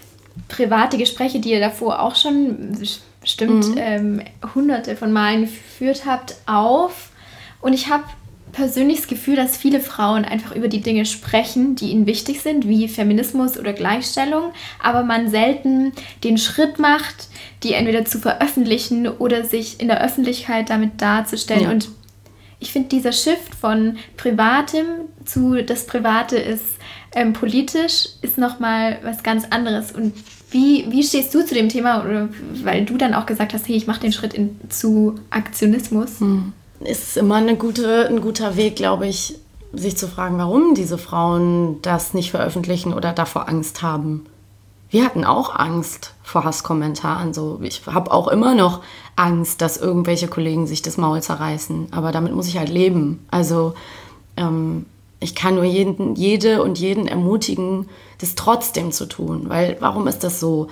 private Gespräche, die ihr davor auch schon bestimmt mhm. ähm, hunderte von Malen geführt habt, auf. Und ich habe persönlich das Gefühl, dass viele Frauen einfach über die Dinge sprechen, die ihnen wichtig sind, wie Feminismus oder Gleichstellung, aber man selten den Schritt macht, die entweder zu veröffentlichen oder sich in der Öffentlichkeit damit darzustellen. Ja. Und ich finde, dieser Shift von Privatem zu das Private ist ähm, politisch, ist nochmal was ganz anderes. Und wie, wie stehst du zu dem Thema? Oder weil du dann auch gesagt hast, hey, ich mache den Schritt in, zu Aktionismus. Hm. Ist immer eine gute, ein guter Weg, glaube ich, sich zu fragen, warum diese Frauen das nicht veröffentlichen oder davor Angst haben. Wir hatten auch Angst vor Hasskommentaren. So. Ich habe auch immer noch Angst, dass irgendwelche Kollegen sich das Maul zerreißen. Aber damit muss ich halt leben. Also ähm, ich kann nur jeden, jede und jeden ermutigen, das trotzdem zu tun. Weil warum ist das so?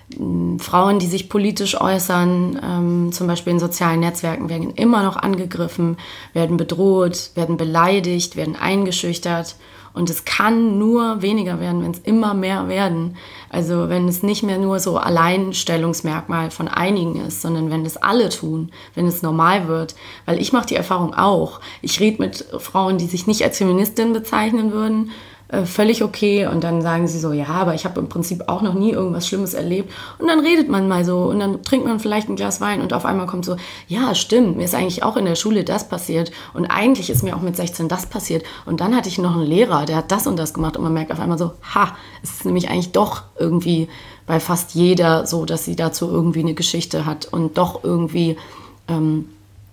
Frauen, die sich politisch äußern, ähm, zum Beispiel in sozialen Netzwerken, werden immer noch angegriffen, werden bedroht, werden beleidigt, werden eingeschüchtert. Und es kann nur weniger werden, wenn es immer mehr werden. Also wenn es nicht mehr nur so Alleinstellungsmerkmal von einigen ist, sondern wenn es alle tun, wenn es normal wird. Weil ich mache die Erfahrung auch. Ich rede mit Frauen, die sich nicht als Feministin bezeichnen würden, äh, völlig okay. Und dann sagen sie so, ja, aber ich habe im Prinzip auch noch nie irgendwas Schlimmes erlebt. Und dann redet man mal so und dann trinkt man vielleicht ein Glas Wein und auf einmal kommt so, ja, stimmt, mir ist eigentlich auch in der Schule das passiert und eigentlich ist mir auch mit sechzehn das passiert. Und dann hatte ich noch einen Lehrer, der hat das und das gemacht und man merkt auf einmal so, ha, es ist nämlich eigentlich doch irgendwie bei fast jeder so, dass sie dazu irgendwie eine Geschichte hat und doch irgendwie, ähm,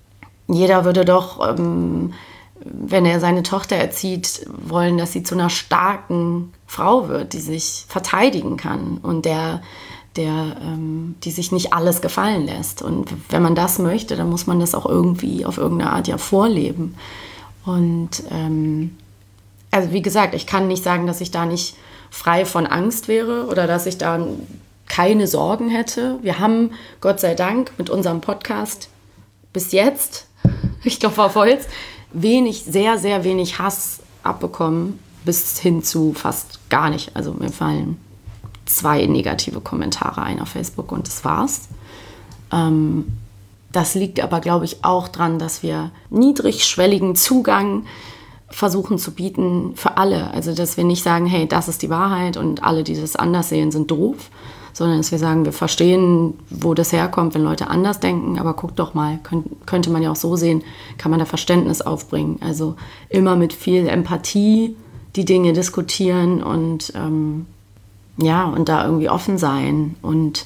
jeder würde doch, ähm, wenn er seine Tochter erzieht, wollen, dass sie zu einer starken Frau wird, die sich verteidigen kann und der, der, ähm, die sich nicht alles gefallen lässt. Und wenn man das möchte, dann muss man das auch irgendwie auf irgendeine Art ja vorleben. Und ähm, also wie gesagt, ich kann nicht sagen, dass ich da nicht frei von Angst wäre oder dass ich da keine Sorgen hätte. Wir haben, Gott sei Dank, mit unserem Podcast bis jetzt, ich glaube auf Holz, wenig, sehr, sehr wenig Hass abbekommen, bis hin zu fast gar nicht. Also mir fallen zwei negative Kommentare ein auf Facebook und das war's. Ähm, das liegt aber, glaube ich, auch dran, dass wir niedrigschwelligen Zugang versuchen zu bieten für alle. Also, dass wir nicht sagen, hey, das ist die Wahrheit und alle, die das anders sehen, sind doof, sondern dass wir sagen, wir verstehen, wo das herkommt, wenn Leute anders denken, aber guck doch mal, könnt, könnte man ja auch so sehen, kann man da Verständnis aufbringen. Also immer mit viel Empathie die Dinge diskutieren und ähm, ja, und da irgendwie offen sein. Und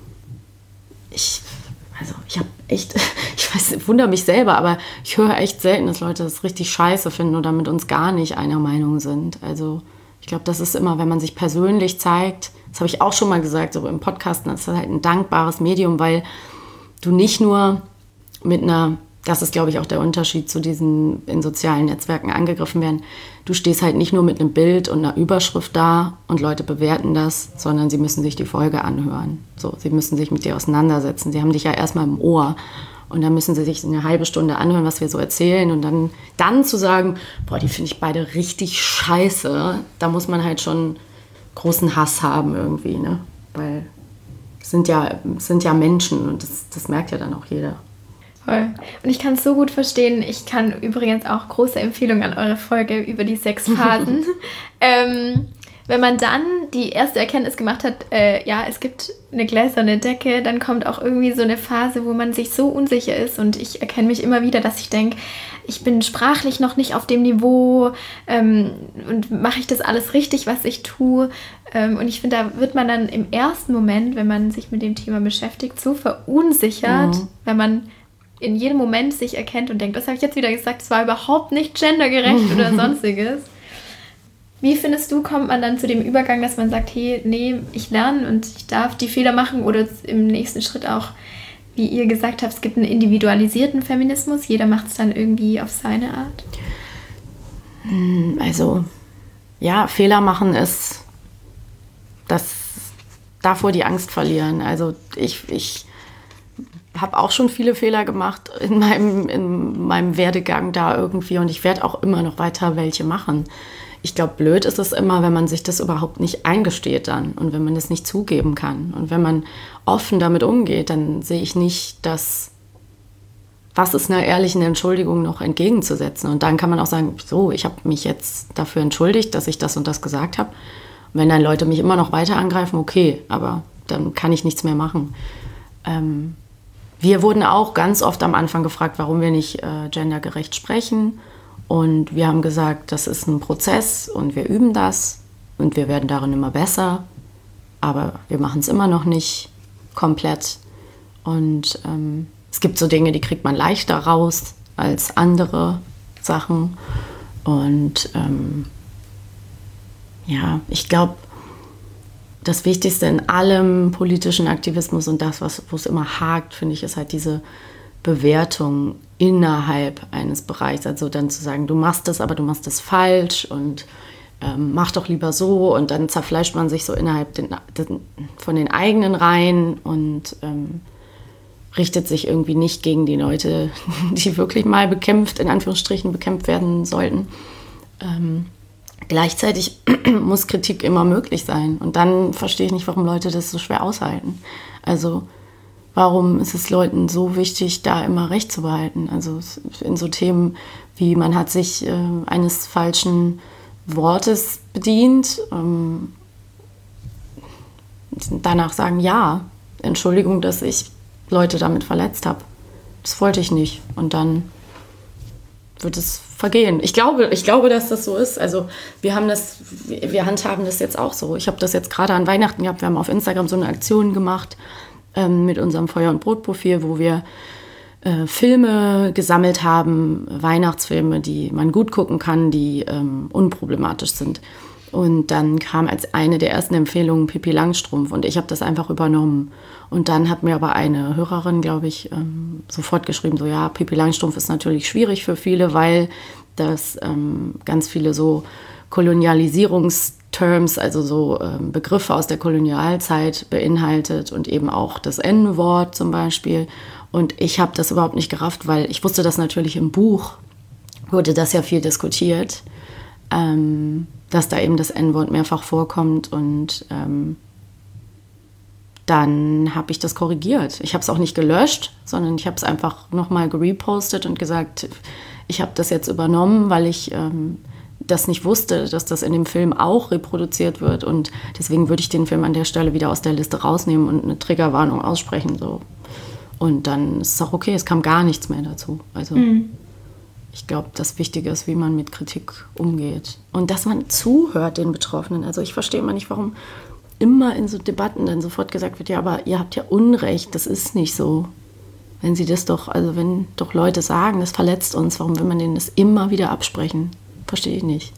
ich, also ich habe echt, ich weiß, ich wundere mich selber, aber ich höre echt selten, dass Leute das richtig scheiße finden oder mit uns gar nicht einer Meinung sind. Also ich glaube, das ist immer, wenn man sich persönlich zeigt, das habe ich auch schon mal gesagt, so im Podcast, das ist halt ein dankbares Medium, weil du nicht nur mit einer, das ist, glaube ich, auch der Unterschied zu diesen in sozialen Netzwerken angegriffen werden, du stehst halt nicht nur mit einem Bild und einer Überschrift da und Leute bewerten das, sondern sie müssen sich die Folge anhören. So, sie müssen sich mit dir auseinandersetzen. Sie haben dich ja erstmal im Ohr und dann müssen sie sich eine halbe Stunde anhören, was wir so erzählen und dann, dann zu sagen, boah, die finde ich beide richtig scheiße, da muss man halt schon großen Hass haben irgendwie, ne? Weil es sind ja, es sind ja Menschen und das, das merkt ja dann auch jeder. Voll. Und ich kann es so gut verstehen. Ich kann übrigens auch große Empfehlungen an eure Folge über die sechs Phasen. ähm, wenn man dann die erste Erkenntnis gemacht hat, äh, ja, es gibt eine gläserne Decke, dann kommt auch irgendwie so eine Phase, wo man sich so unsicher ist. Und ich erkenne mich immer wieder, dass ich denke, ich bin sprachlich noch nicht auf dem Niveau ähm, und mache ich das alles richtig, was ich tue. Ähm, und ich finde, da wird man dann im ersten Moment, wenn man sich mit dem Thema beschäftigt, so verunsichert, mhm. wenn man in jedem Moment sich erkennt und denkt, das habe ich jetzt wieder gesagt, es war überhaupt nicht gendergerecht oder sonstiges. Wie findest du, kommt man dann zu dem Übergang, dass man sagt, hey, nee, ich lerne und ich darf die Fehler machen oder im nächsten Schritt auch, wie ihr gesagt habt, es gibt einen individualisierten Feminismus, jeder macht es dann irgendwie auf seine Art? Also, ja, Fehler machen ist, das davor die Angst verlieren. Also ich, ich habe auch schon viele Fehler gemacht in meinem, in meinem Werdegang da irgendwie und ich werde auch immer noch weiter welche machen. Ich glaube, blöd ist es immer, wenn man sich das überhaupt nicht eingesteht dann und wenn man das nicht zugeben kann. Und wenn man offen damit umgeht, dann sehe ich nicht, dass was ist einer ehrlichen Entschuldigung noch entgegenzusetzen. Und dann kann man auch sagen, so, ich habe mich jetzt dafür entschuldigt, dass ich das und das gesagt habe. Und wenn dann Leute mich immer noch weiter angreifen, okay, aber dann kann ich nichts mehr machen. Ähm, wir wurden auch ganz oft am Anfang gefragt, warum wir nicht äh, gendergerecht sprechen. Und wir haben gesagt, das ist ein Prozess und wir üben das und wir werden darin immer besser. Aber wir machen es immer noch nicht komplett. Und ähm, es gibt so Dinge, die kriegt man leichter raus als andere Sachen. Und ähm, ja, ich glaube, das Wichtigste in allem politischen Aktivismus und das, was, wo es immer hakt, finde ich, ist halt diese Bewertung innerhalb eines Bereichs. Also dann zu sagen, du machst das, aber du machst das falsch und ähm, mach doch lieber so. Und dann zerfleischt man sich so innerhalb den, den, von den eigenen Reihen und ähm, richtet sich irgendwie nicht gegen die Leute, die wirklich mal bekämpft, in Anführungsstrichen bekämpft werden sollten. Ähm, gleichzeitig muss Kritik immer möglich sein. Und dann verstehe ich nicht, warum Leute das so schwer aushalten. Also warum ist es Leuten so wichtig, da immer Recht zu behalten? Also in so Themen wie man hat sich äh, eines falschen Wortes bedient, ähm, danach sagen, ja, Entschuldigung, dass ich Leute damit verletzt habe. Das wollte ich nicht. Und dann wird es vergehen. Ich glaube, ich glaube, dass das so ist. Also wir haben das, wir handhaben das jetzt auch so. Ich habe das jetzt gerade an Weihnachten gehabt. Wir haben auf Instagram so eine Aktion gemacht ähm, mit unserem Feuer- und Brot-Profil, wo wir äh, Filme gesammelt haben, Weihnachtsfilme, die man gut gucken kann, die ähm, unproblematisch sind. Und dann kam als eine der ersten Empfehlungen Pippi Langstrumpf und ich habe das einfach übernommen. Und dann hat mir aber eine Hörerin, glaube ich, ähm, sofort geschrieben, so ja, Pippi Langstrumpf ist natürlich schwierig für viele, weil das ähm, ganz viele so Kolonialisierungsterms, also so ähm, Begriffe aus der Kolonialzeit beinhaltet und eben auch das En-Wort zum Beispiel. Und ich habe das überhaupt nicht gerafft, weil ich wusste, dass natürlich im Buch wurde das ja viel diskutiert, ähm, dass da eben das En-Wort mehrfach vorkommt und ähm, dann habe ich das korrigiert. Ich habe es auch nicht gelöscht, sondern ich habe es einfach nochmal gerepostet und gesagt, ich habe das jetzt übernommen, weil ich ähm, das nicht wusste, dass das in dem Film auch reproduziert wird. Und deswegen würde ich den Film an der Stelle wieder aus der Liste rausnehmen und eine Triggerwarnung aussprechen. So. Und dann ist es auch okay, es kam gar nichts mehr dazu. Also mhm. ich glaube, das Wichtige ist, wie man mit Kritik umgeht. Und dass man zuhört den Betroffenen. Also ich verstehe immer nicht, warum immer in so Debatten dann sofort gesagt wird, ja, aber ihr habt ja Unrecht, das ist nicht so. Wenn sie das doch, also wenn doch Leute sagen, das verletzt uns, warum will man denen das immer wieder absprechen? Verstehe ich nicht.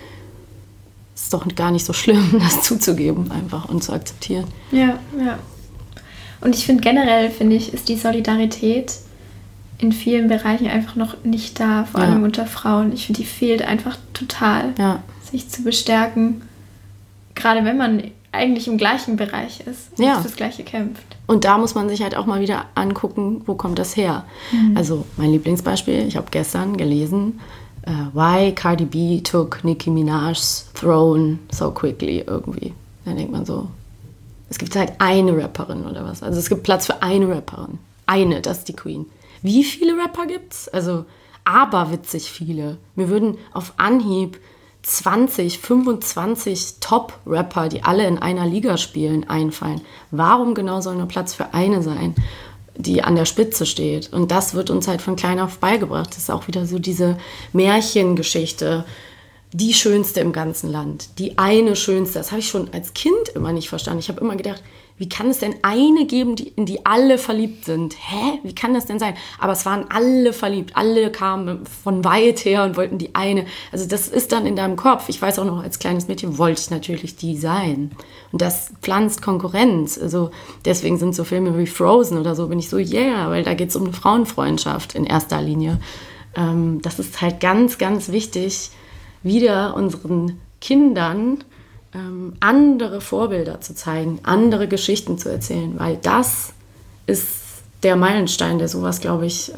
Es ist doch gar nicht so schlimm, das zuzugeben einfach und zu akzeptieren. Ja, ja. Und ich finde generell, finde ich, ist die Solidarität in vielen Bereichen einfach noch nicht da, vor allem ja. unter Frauen. Ich finde, die fehlt einfach total, ja. sich zu bestärken, gerade wenn man eigentlich im gleichen Bereich ist und ja. für das Gleiche kämpft. Und da muss man sich halt auch mal wieder angucken, wo kommt das her? Mhm. Also mein Lieblingsbeispiel, ich habe gestern gelesen, uh, why Cardi B took Nicki Minaj's throne so quickly irgendwie. Dann denkt man so, es gibt halt eine Rapperin oder was. Also es gibt Platz für eine Rapperin. Eine, das ist die Queen. Wie viele Rapper gibt's? Also aberwitzig viele. Mir würden auf Anhieb zwanzig, fünfundzwanzig Top-Rapper, die alle in einer Liga spielen, einfallen. Warum genau soll nur Platz für eine sein, die an der Spitze steht? Und das wird uns halt von klein auf beigebracht. Das ist auch wieder so diese Märchengeschichte, die schönste im ganzen Land, die eine schönste. Das habe ich schon als Kind immer nicht verstanden. Ich habe immer gedacht, wie kann es denn eine geben, die, in die alle verliebt sind? Hä? Wie kann das denn sein? Aber es waren alle verliebt. Alle kamen von weit her und wollten die eine. Also das ist dann in deinem Kopf. Ich weiß auch noch, als kleines Mädchen wollte ich natürlich die sein. Und das pflanzt Konkurrenz. Also deswegen sind so Filme wie Frozen oder so, bin ich so, yeah, weil da geht es um eine Frauenfreundschaft in erster Linie. Ähm, das ist halt ganz, ganz wichtig, wieder unseren Kindern ähm, andere Vorbilder zu zeigen, andere Geschichten zu erzählen, weil das ist der Meilenstein, der sowas, glaube ich,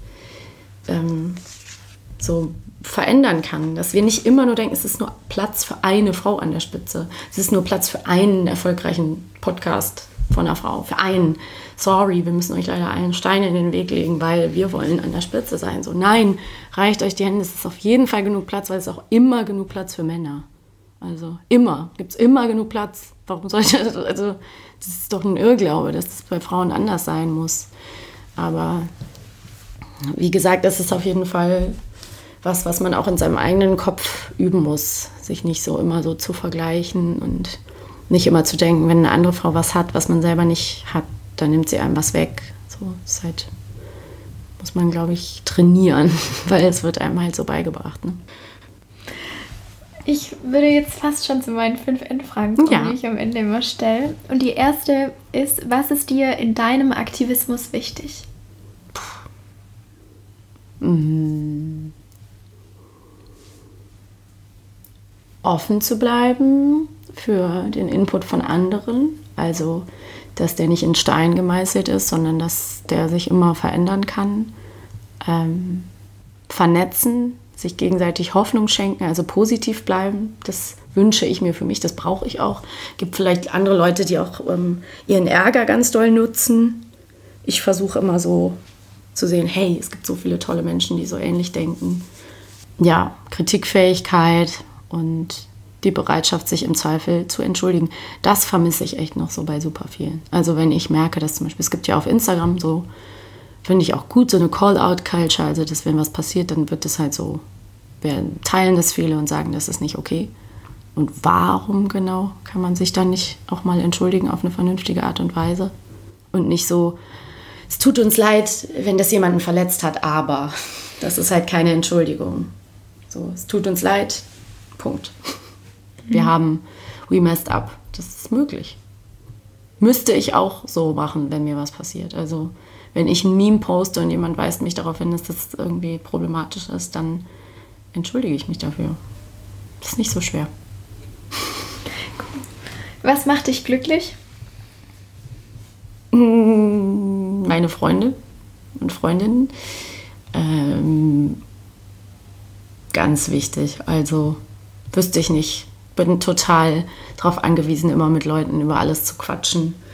äh, ähm, so verändern kann. Dass wir nicht immer nur denken, es ist nur Platz für eine Frau an der Spitze. Es ist nur Platz für einen erfolgreichen Podcast von einer Frau. Für einen. Sorry, wir müssen euch leider einen Stein in den Weg legen, weil wir wollen an der Spitze sein. So, nein, reicht euch die Hände. Es ist auf jeden Fall genug Platz, weil es ist auch immer genug Platz für Männer. Also immer. Gibt es immer genug Platz. Warum sollte das? Also, das ist doch ein Irrglaube, dass das bei Frauen anders sein muss. Aber wie gesagt, das ist auf jeden Fall was, was man auch in seinem eigenen Kopf üben muss. Sich nicht so immer so zu vergleichen und nicht immer zu denken, wenn eine andere Frau was hat, was man selber nicht hat, dann nimmt sie einem was weg. So, das halt, muss man, glaube ich, trainieren, weil es wird einem halt so beigebracht. Ne? Ich würde jetzt fast schon zu meinen fünf Endfragen kommen, ja. die ich am Ende immer stelle. Und die erste ist, was ist dir in deinem Aktivismus wichtig? Mhm. Offen zu bleiben für den Input von anderen, also dass der nicht in Stein gemeißelt ist, sondern dass der sich immer verändern kann. Ähm, vernetzen, sich gegenseitig Hoffnung schenken, also positiv bleiben, das wünsche ich mir für mich, das brauche ich auch. Gibt vielleicht andere Leute, die auch ähm, ihren Ärger ganz doll nutzen. Ich versuche immer so zu sehen, hey, es gibt so viele tolle Menschen, die so ähnlich denken. Ja, Kritikfähigkeit und die Bereitschaft, sich im Zweifel zu entschuldigen, das vermisse ich echt noch so bei super vielen. Also wenn ich merke, dass zum Beispiel, es gibt ja auf Instagram so, finde ich auch gut, so eine Call-out-Culture, also dass wenn was passiert, dann wird es halt so, wir teilen das viele und sagen, das ist nicht okay. Und warum genau kann man sich dann nicht auch mal entschuldigen auf eine vernünftige Art und Weise? Und nicht so, es tut uns leid, wenn das jemanden verletzt hat, aber das ist halt keine Entschuldigung. So, es tut uns leid, Punkt. Wir haben, we messed up. Das ist möglich. Müsste ich auch so machen, wenn mir was passiert. Also wenn ich ein Meme poste und jemand weist mich darauf hin, dass das irgendwie problematisch ist, dann entschuldige ich mich dafür. Das ist nicht so schwer. Was macht dich glücklich? Meine Freunde und Freundinnen. Ähm, ganz wichtig. Also wüsste ich nicht. Bin total darauf angewiesen, immer mit Leuten über alles zu quatschen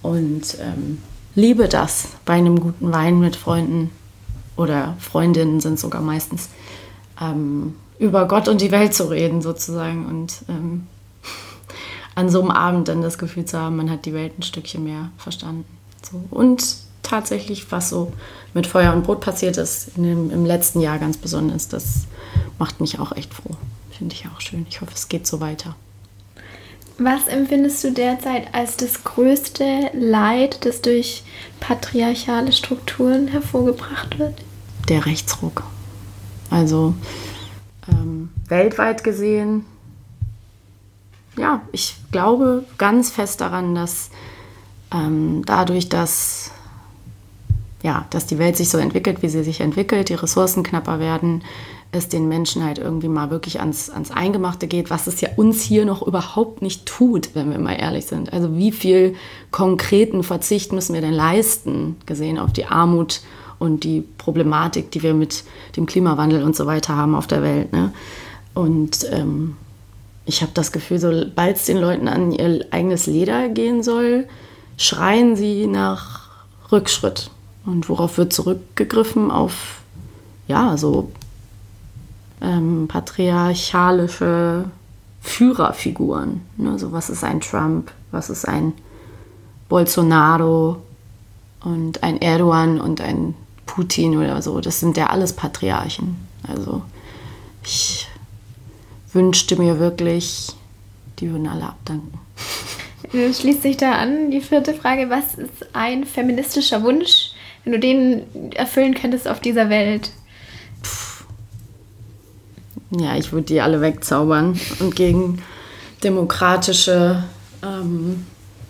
und ähm, liebe das, bei einem guten Wein mit Freunden oder Freundinnen sind sogar meistens, ähm, über Gott und die Welt zu reden sozusagen und ähm, an so einem Abend dann das Gefühl zu haben, man hat die Welt ein Stückchen mehr verstanden. So. Und tatsächlich, was so mit Feuer und Brot passiert ist, in dem, im letzten Jahr ganz besonders, das macht mich auch echt froh. Finde ich auch schön. Ich hoffe, es geht so weiter. Was empfindest du derzeit als das größte Leid, das durch patriarchale Strukturen hervorgebracht wird? Der Rechtsruck. Also ähm, weltweit gesehen, ja, ich glaube ganz fest daran, dass ähm, dadurch, dass, ja, dass die Welt sich so entwickelt, wie sie sich entwickelt, die Ressourcen knapper werden, es den Menschen halt irgendwie mal wirklich ans, ans Eingemachte geht, was es ja uns hier noch überhaupt nicht tut, wenn wir mal ehrlich sind. Also wie viel konkreten Verzicht müssen wir denn leisten, gesehen auf die Armut und die Problematik, die wir mit dem Klimawandel und so weiter haben auf der Welt. Ne? Und ähm, ich habe das Gefühl, sobald es den Leuten an ihr eigenes Leder gehen soll, schreien sie nach Rückschritt. Und worauf wird zurückgegriffen? Auf, ja, so ähm, patriarchalische Führerfiguren. Ne? So, was ist ein Trump? Was ist ein Bolsonaro? Und ein Erdogan und ein Putin oder so. Das sind ja alles Patriarchen. Also ich wünschte mir wirklich, die würden alle abdanken. Schließt sich da an die vierte Frage, was ist ein feministischer Wunsch, wenn du den erfüllen könntest auf dieser Welt? Puh. Ja, ich würde die alle wegzaubern und gegen demokratische, ähm,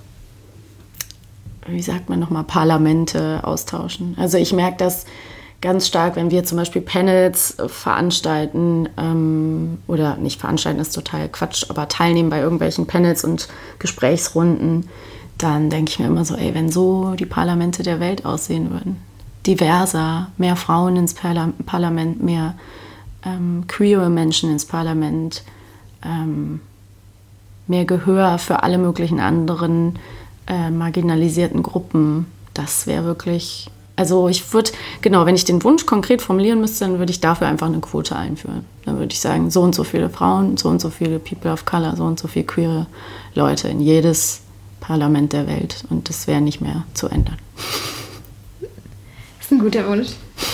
wie sagt man nochmal, Parlamente austauschen. Also ich merke das ganz stark, wenn wir zum Beispiel Panels veranstalten ähm, oder nicht veranstalten, ist total Quatsch, aber teilnehmen bei irgendwelchen Panels und Gesprächsrunden, dann denke ich mir immer so, ey, wenn so die Parlamente der Welt aussehen würden, diverser, mehr Frauen ins Parla- Parlament, mehr ähm, queere Menschen ins Parlament, ähm, mehr Gehör für alle möglichen anderen äh, marginalisierten Gruppen, das wäre wirklich... Also ich würde, genau, wenn ich den Wunsch konkret formulieren müsste, dann würde ich dafür einfach eine Quote einführen. Dann würde ich sagen, so und so viele Frauen, so und so viele People of Color, so und so viele queere Leute in jedes Parlament der Welt. Und das wäre nicht mehr zu ändern. Das ist ein guter Wunsch.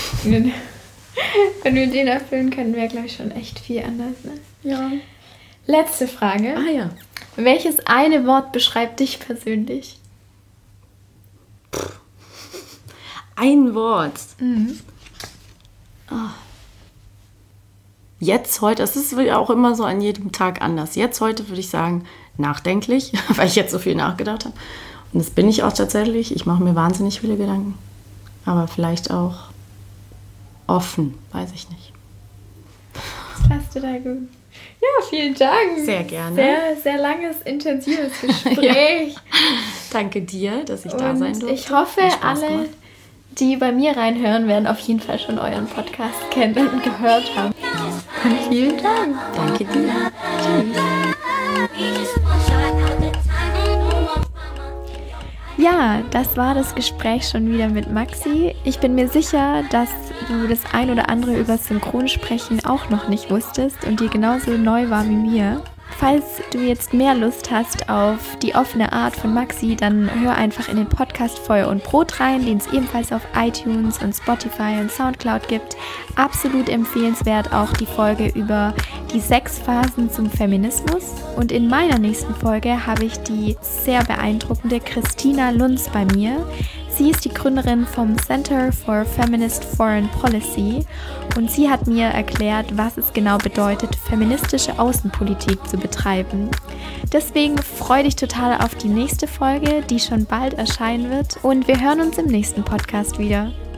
Wenn wir den erfüllen können, wäre, glaube ich, schon echt viel anders. Ne? Ja. Letzte Frage. Ah ja. Welches eine Wort beschreibt dich persönlich? Pff. Ein Wort. Mhm. Oh. Jetzt, heute, es ist auch immer so an jedem Tag anders. Jetzt, heute würde ich sagen, nachdenklich, weil ich jetzt so viel nachgedacht habe. Und das bin ich auch tatsächlich. Ich mache mir wahnsinnig viele Gedanken. Aber vielleicht auch offen, weiß ich nicht. Das passt total gut. Ja, vielen Dank. Sehr gerne. Sehr, sehr langes, intensives Gespräch. Ja. Danke dir, dass ich da Und sein durfte. Ich hoffe, alle, gemacht. die bei mir reinhören, werden auf jeden Fall schon euren Podcast kennen und gehört haben. Und vielen Dank. Danke dir. Tschüss. Ja, das war das Gespräch schon wieder mit Maxi. Ich bin mir sicher, dass du das ein oder andere über Synchronsprechen auch noch nicht wusstest und dir genauso neu war wie mir. Falls du jetzt mehr Lust hast auf die offene Art von Maxi, dann hör einfach in den Podcast Feuer und Brot rein, den es ebenfalls auf iTunes und Spotify und Soundcloud gibt. Absolut empfehlenswert auch die Folge über die sechs Phasen zum Feminismus. Und in meiner nächsten Folge habe ich die sehr beeindruckende Christina Lunz bei mir. Sie ist die Gründerin vom Center for Feminist Foreign Policy und sie hat mir erklärt, was es genau bedeutet, feministische Außenpolitik zu betreiben. Deswegen freue dich total auf die nächste Folge, die schon bald erscheinen wird, und wir hören uns im nächsten Podcast wieder.